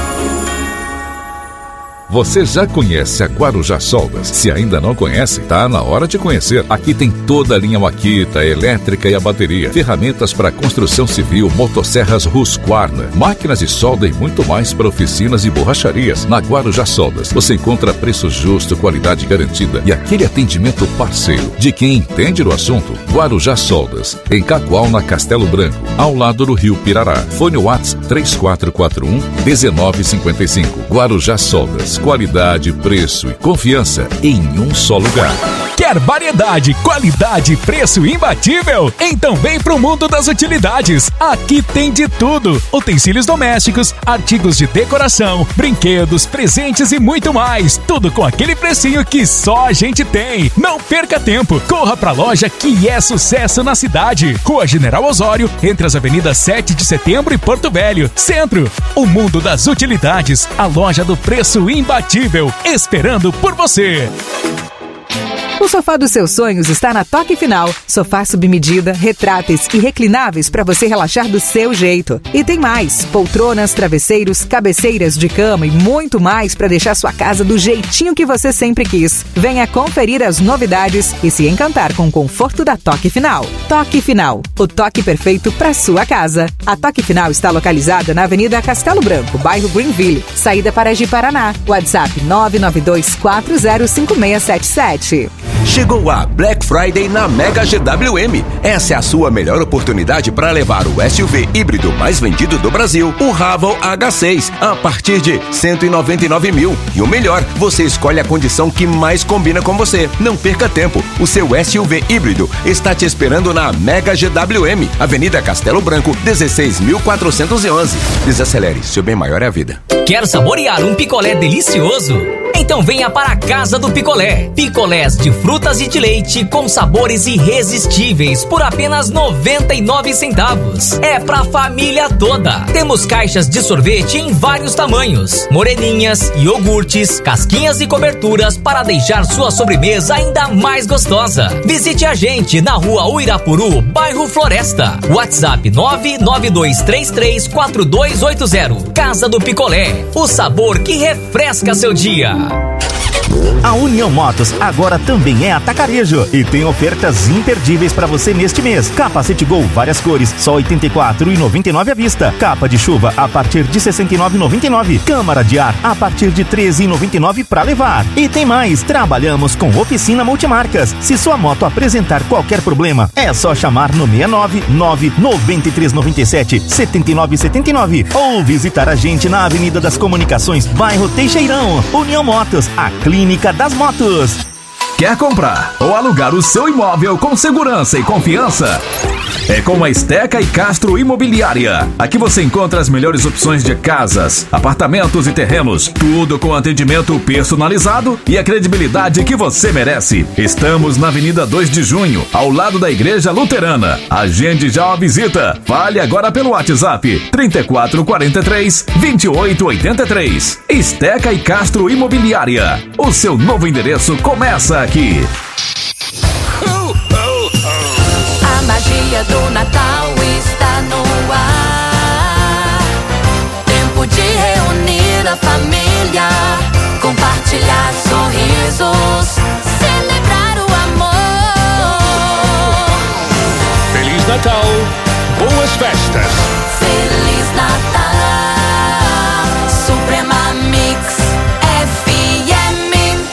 Você já conhece a Guarujá Soldas? Se ainda não conhece, tá na hora de conhecer. Aqui tem toda a linha Makita, elétrica e a bateria, ferramentas para construção civil, motosserras Husqvarna, máquinas de solda e muito mais para oficinas e borracharias. Na Guarujá Soldas, você encontra preço justo, qualidade garantida e aquele atendimento parceiro de quem entende do assunto. Guarujá Soldas, em Cacoal, na Castelo Branco, ao lado do Rio Pirará. Fone WhatsApp 3441-1955. Guarujá Soldas. Qualidade, preço e confiança em um só lugar. Quer variedade, qualidade e preço imbatível? Então vem pro mundo das utilidades. Aqui tem de tudo: utensílios domésticos, artigos de decoração, brinquedos, presentes e muito mais. Tudo com aquele precinho que só a gente tem. Não perca tempo. Corra pra loja que é sucesso na cidade. Rua General Osório, entre as avenidas 7 de Setembro e Porto Velho. Centro. O mundo das utilidades. A loja do preço imbatível. Esperando por você. O sofá dos seus sonhos está na Toque Final. Sofá sob medida, retráteis e reclináveis para você relaxar do seu jeito. E tem mais: poltronas, travesseiros, cabeceiras de cama e muito mais para deixar sua casa do jeitinho que você sempre quis. Venha conferir as novidades e se encantar com o conforto da Toque Final. Toque Final, o toque perfeito para sua casa. A Toque Final está localizada na Avenida Castelo Branco, bairro Greenville, saída para Ji-Paraná. WhatsApp 992405677. Chegou a Black Friday na Mega GWM. Essa é a sua melhor oportunidade para levar o SUV híbrido mais vendido do Brasil, o Raval H6, a partir de 199 mil. E o melhor, você escolhe a condição que mais combina com você. Não perca tempo, o seu SUV híbrido está te esperando na Mega GWM, Avenida Castelo Branco, 16.411. Desacelere, seu bem maior é a vida. Quer saborear um picolé delicioso? Então venha para a Casa do Picolé. Picolés de frutas e de leite com sabores irresistíveis por apenas 99 centavos. É pra família toda. Temos caixas de sorvete em vários tamanhos, moreninhas, iogurtes, casquinhas e coberturas para deixar sua sobremesa ainda mais gostosa. Visite a gente na Rua Uirapuru, bairro Floresta. WhatsApp 992334280. Casa do Picolé, o sabor que refresca seu dia. A União Motos agora também é atacarejo e tem ofertas imperdíveis para você neste mês. Capacete Gol, várias cores, só R$ 84,99 à vista. Capa de chuva a partir de R$ 69,99. Câmara de ar a partir de R$ 13,99 para levar. E tem mais, trabalhamos com oficina multimarcas. Se sua moto apresentar qualquer problema, é só chamar no 699-9397-7979 ou visitar a gente na Avenida das Comunicações, bairro Teixeirão. União Motos, a Clínica das Motos. Quer comprar ou alugar o seu imóvel com segurança e confiança? É com a Esteca e Castro Imobiliária. Aqui você encontra as melhores opções de casas, apartamentos e terrenos. Tudo com atendimento personalizado e a credibilidade que você merece. Estamos na Avenida 2 de Junho, ao lado da Igreja Luterana. Agende já uma visita. Fale agora pelo WhatsApp 3443-2883. Esteca e Castro Imobiliária. O seu novo endereço começa aqui. A magia do Natal está no ar. Tempo de reunir a família, compartilhar sorrisos, celebrar o amor. Feliz Natal, boas festas. Feliz Natal, Suprema Mix FM.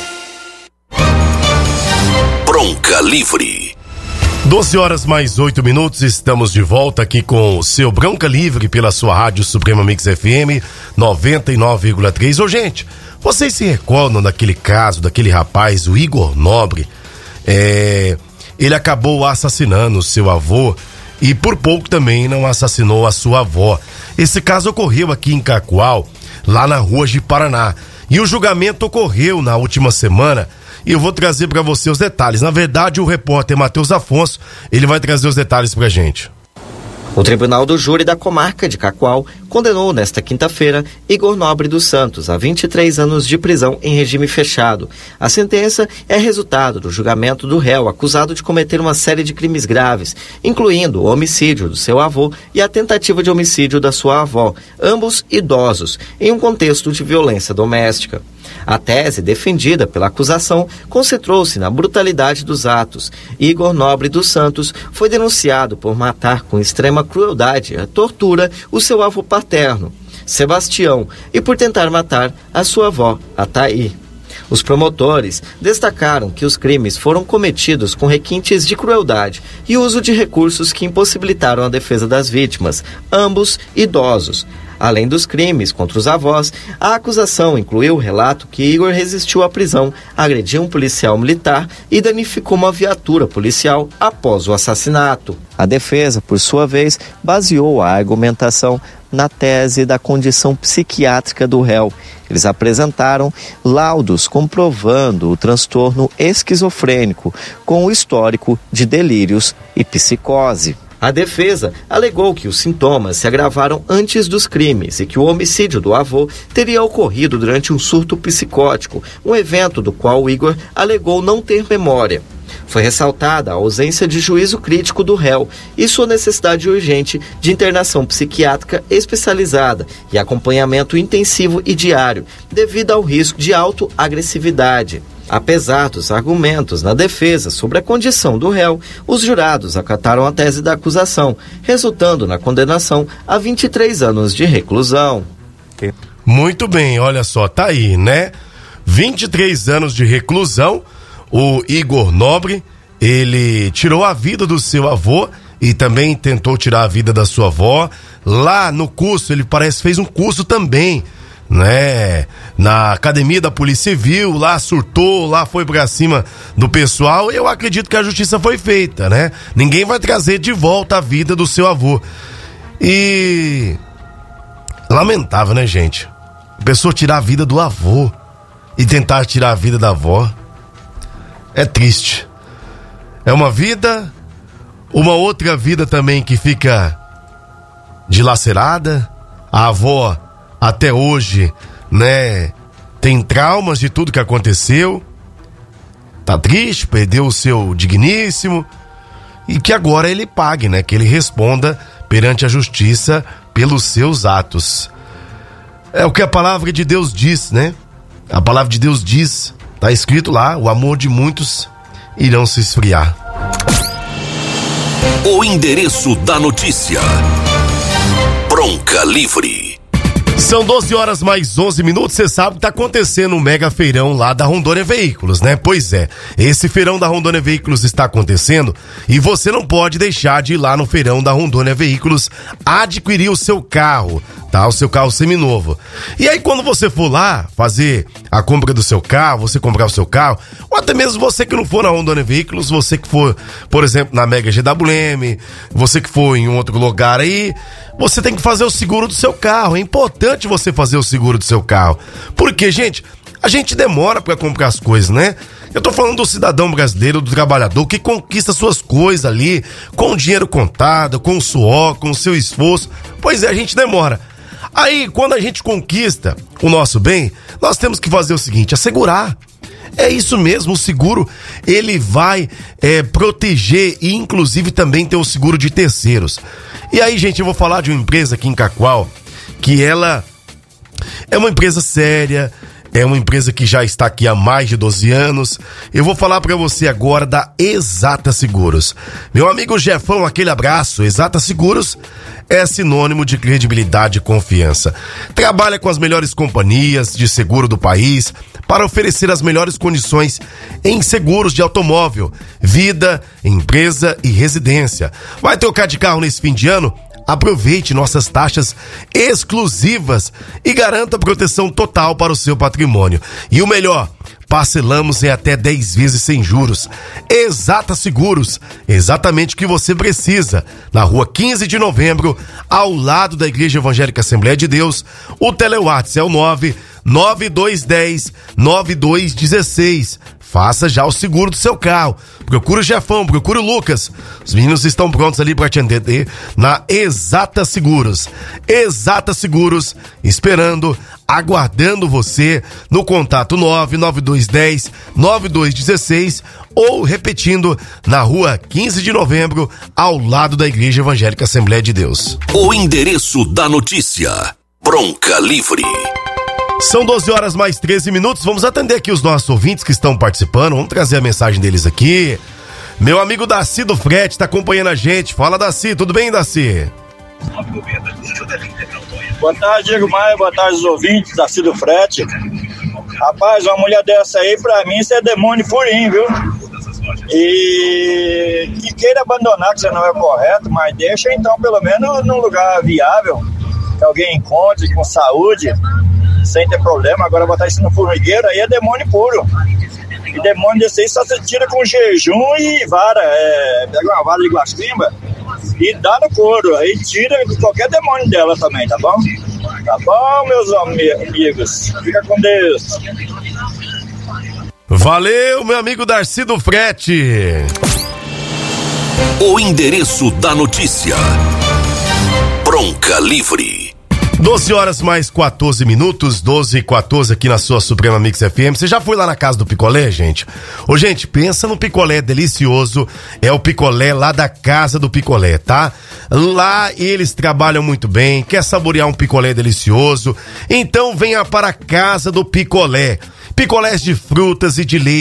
Bronca Livre. 12 horas mais 8 minutos, estamos de volta aqui com o seu Bronca Livre pela sua rádio Suprema Mix FM 99,3. Ô gente, vocês se recordam daquele caso, daquele rapaz, o Igor Nobre? Ele acabou assassinando o seu avô e por pouco também não assassinou a sua avó. Esse caso ocorreu aqui em Cacoal, lá na rua Ji-Paraná. E o julgamento ocorreu na última semana. E eu vou trazer para você os detalhes. Na verdade, o repórter Matheus Afonso, ele vai trazer os detalhes pra gente. O Tribunal do Júri da Comarca de Cacoal condenou nesta quinta-feira Igor Nobre dos Santos a 23 anos de prisão em regime fechado. A sentença é resultado do julgamento do réu acusado de cometer uma série de crimes graves, incluindo o homicídio do seu avô e a tentativa de homicídio da sua avó, ambos idosos, em um contexto de violência doméstica. A tese defendida pela acusação concentrou-se na brutalidade dos atos. Igor Nobre dos Santos foi denunciado por matar com extrema crueldade e tortura o seu avô paterno, Sebastião, e por tentar matar a sua avó, Ataí. Os promotores destacaram que os crimes foram cometidos com requintes de crueldade e uso de recursos que impossibilitaram a defesa das vítimas, ambos idosos. Além dos crimes contra os avós, a acusação incluiu o relato que Igor resistiu à prisão, agrediu um policial militar e danificou uma viatura policial após o assassinato. A defesa, por sua vez, baseou a argumentação na tese da condição psiquiátrica do réu. Eles apresentaram laudos comprovando o transtorno esquizofrênico com o histórico de delírios e psicose. A defesa alegou que os sintomas se agravaram antes dos crimes e que o homicídio do avô teria ocorrido durante um surto psicótico, um evento do qual o Igor alegou não ter memória. Foi ressaltada a ausência de juízo crítico do réu e sua necessidade urgente de internação psiquiátrica especializada e acompanhamento intensivo e diário, devido ao risco de autoagressividade. Apesar dos argumentos na defesa sobre a condição do réu, os jurados acataram a tese da acusação, resultando na condenação a 23 anos de reclusão. Muito bem, olha só, tá aí, né? 23 anos de reclusão. O Igor Nobre, ele tirou a vida do seu avô e também tentou tirar a vida da sua avó. Lá no curso, ele parece fez um curso também, né? Na academia da Polícia Civil, lá surtou, lá foi pra cima do pessoal. Eu acredito que a justiça foi feita, né? Ninguém vai trazer de volta a vida do seu avô. E... lamentável, né, gente? A pessoa tirar a vida do avô e tentar tirar a vida da avó. É triste. É uma vida, uma outra vida também que fica dilacerada. A avó, até hoje, né, tem traumas de tudo que aconteceu. Tá triste, perdeu o seu digníssimo. E que agora ele pague, né, que ele responda perante a justiça pelos seus atos. É o que a palavra de Deus diz, né? A palavra de Deus diz, tá escrito lá, o amor de muitos irão se esfriar. O endereço da notícia. Bronca Livre. São 12 horas mais 11 minutos, você sabe que tá acontecendo um mega feirão lá da Rondônia Veículos, né? Pois é, esse feirão da Rondônia Veículos está acontecendo e você não pode deixar de ir lá no feirão da Rondônia Veículos adquirir o seu carro, tá? O seu carro seminovo. E aí quando você for lá fazer a compra do seu carro, você comprar o seu carro, ou até mesmo você que não for na Rondônia Veículos, você que for, por exemplo, na Mega GWM, você que for em outro lugar aí, você tem que fazer o seguro do seu carro. É importante você fazer o seguro do seu carro. Porque, gente, a gente demora pra comprar as coisas, né? Eu tô falando do cidadão brasileiro, do trabalhador que conquista suas coisas ali, com o dinheiro contado, com o suor, com o seu esforço. Pois é, a gente demora. Aí, quando a gente conquista o nosso bem, nós temos que fazer o seguinte, assegurar. É isso mesmo, o seguro, ele vai proteger e inclusive também ter o seguro de terceiros. E aí, gente, eu vou falar de uma empresa aqui em Cacoal, que ela é uma empresa séria, é uma empresa que já está aqui há mais de 12 anos. Eu vou falar para você agora da Exata Seguros. Meu amigo Jefão, aquele abraço. Exata Seguros é sinônimo de credibilidade e confiança. Trabalha com as melhores companhias de seguro do país para oferecer as melhores condições em seguros de automóvel, vida, empresa e residência. Vai trocar de carro nesse fim de ano? Aproveite nossas taxas exclusivas e garanta proteção total para o seu patrimônio. E o melhor, parcelamos em até 10 vezes sem juros. Exata Seguros, exatamente o que você precisa. Na rua 15 de novembro, ao lado da Igreja Evangélica Assembleia de Deus. O telewatts é o 99216. Faça já o seguro do seu carro. Procure o Jefão, procure o Lucas. Os meninos estão prontos ali para te atender na Exata Seguros. Exata Seguros, esperando, aguardando você no contato 99216 ou repetindo na rua 15 de novembro, ao lado da Igreja Evangélica Assembleia de Deus. O endereço da notícia. Bronca Livre. São 12 horas mais 13 minutos, vamos atender aqui os nossos ouvintes que estão participando, vamos trazer a mensagem deles aqui. Meu amigo Daci do Frete tá acompanhando a gente, fala Daci, tudo bem Daci? Boa tarde Diego Maia, boa tarde os ouvintes, Daci do Frete. Rapaz, uma mulher dessa aí pra mim isso é demônio purinho, viu? E que queira abandonar que você não é correto, mas deixa então pelo menos num lugar viável, que alguém encontre com saúde, sem ter problema. Agora botar isso no formigueiro aí é demônio puro. E demônio desse aí só se tira com jejum e vara. Pega uma vara de guaximba e dá no couro. Aí tira qualquer demônio dela também, tá bom? Tá bom, meus amigos? Fica com Deus. Valeu, meu amigo Darcy do Frete. O endereço da notícia. Bronca Livre. 12 horas mais 14 minutos, 12 e 14 aqui na sua Suprema Mix FM. Você já foi lá na casa do picolé, gente? Ô, gente, pensa no picolé delicioso. É o picolé lá da casa do picolé, tá? Lá eles trabalham muito bem. Quer saborear um picolé delicioso? Então venha para a casa do picolé. Picolés de frutas e de leite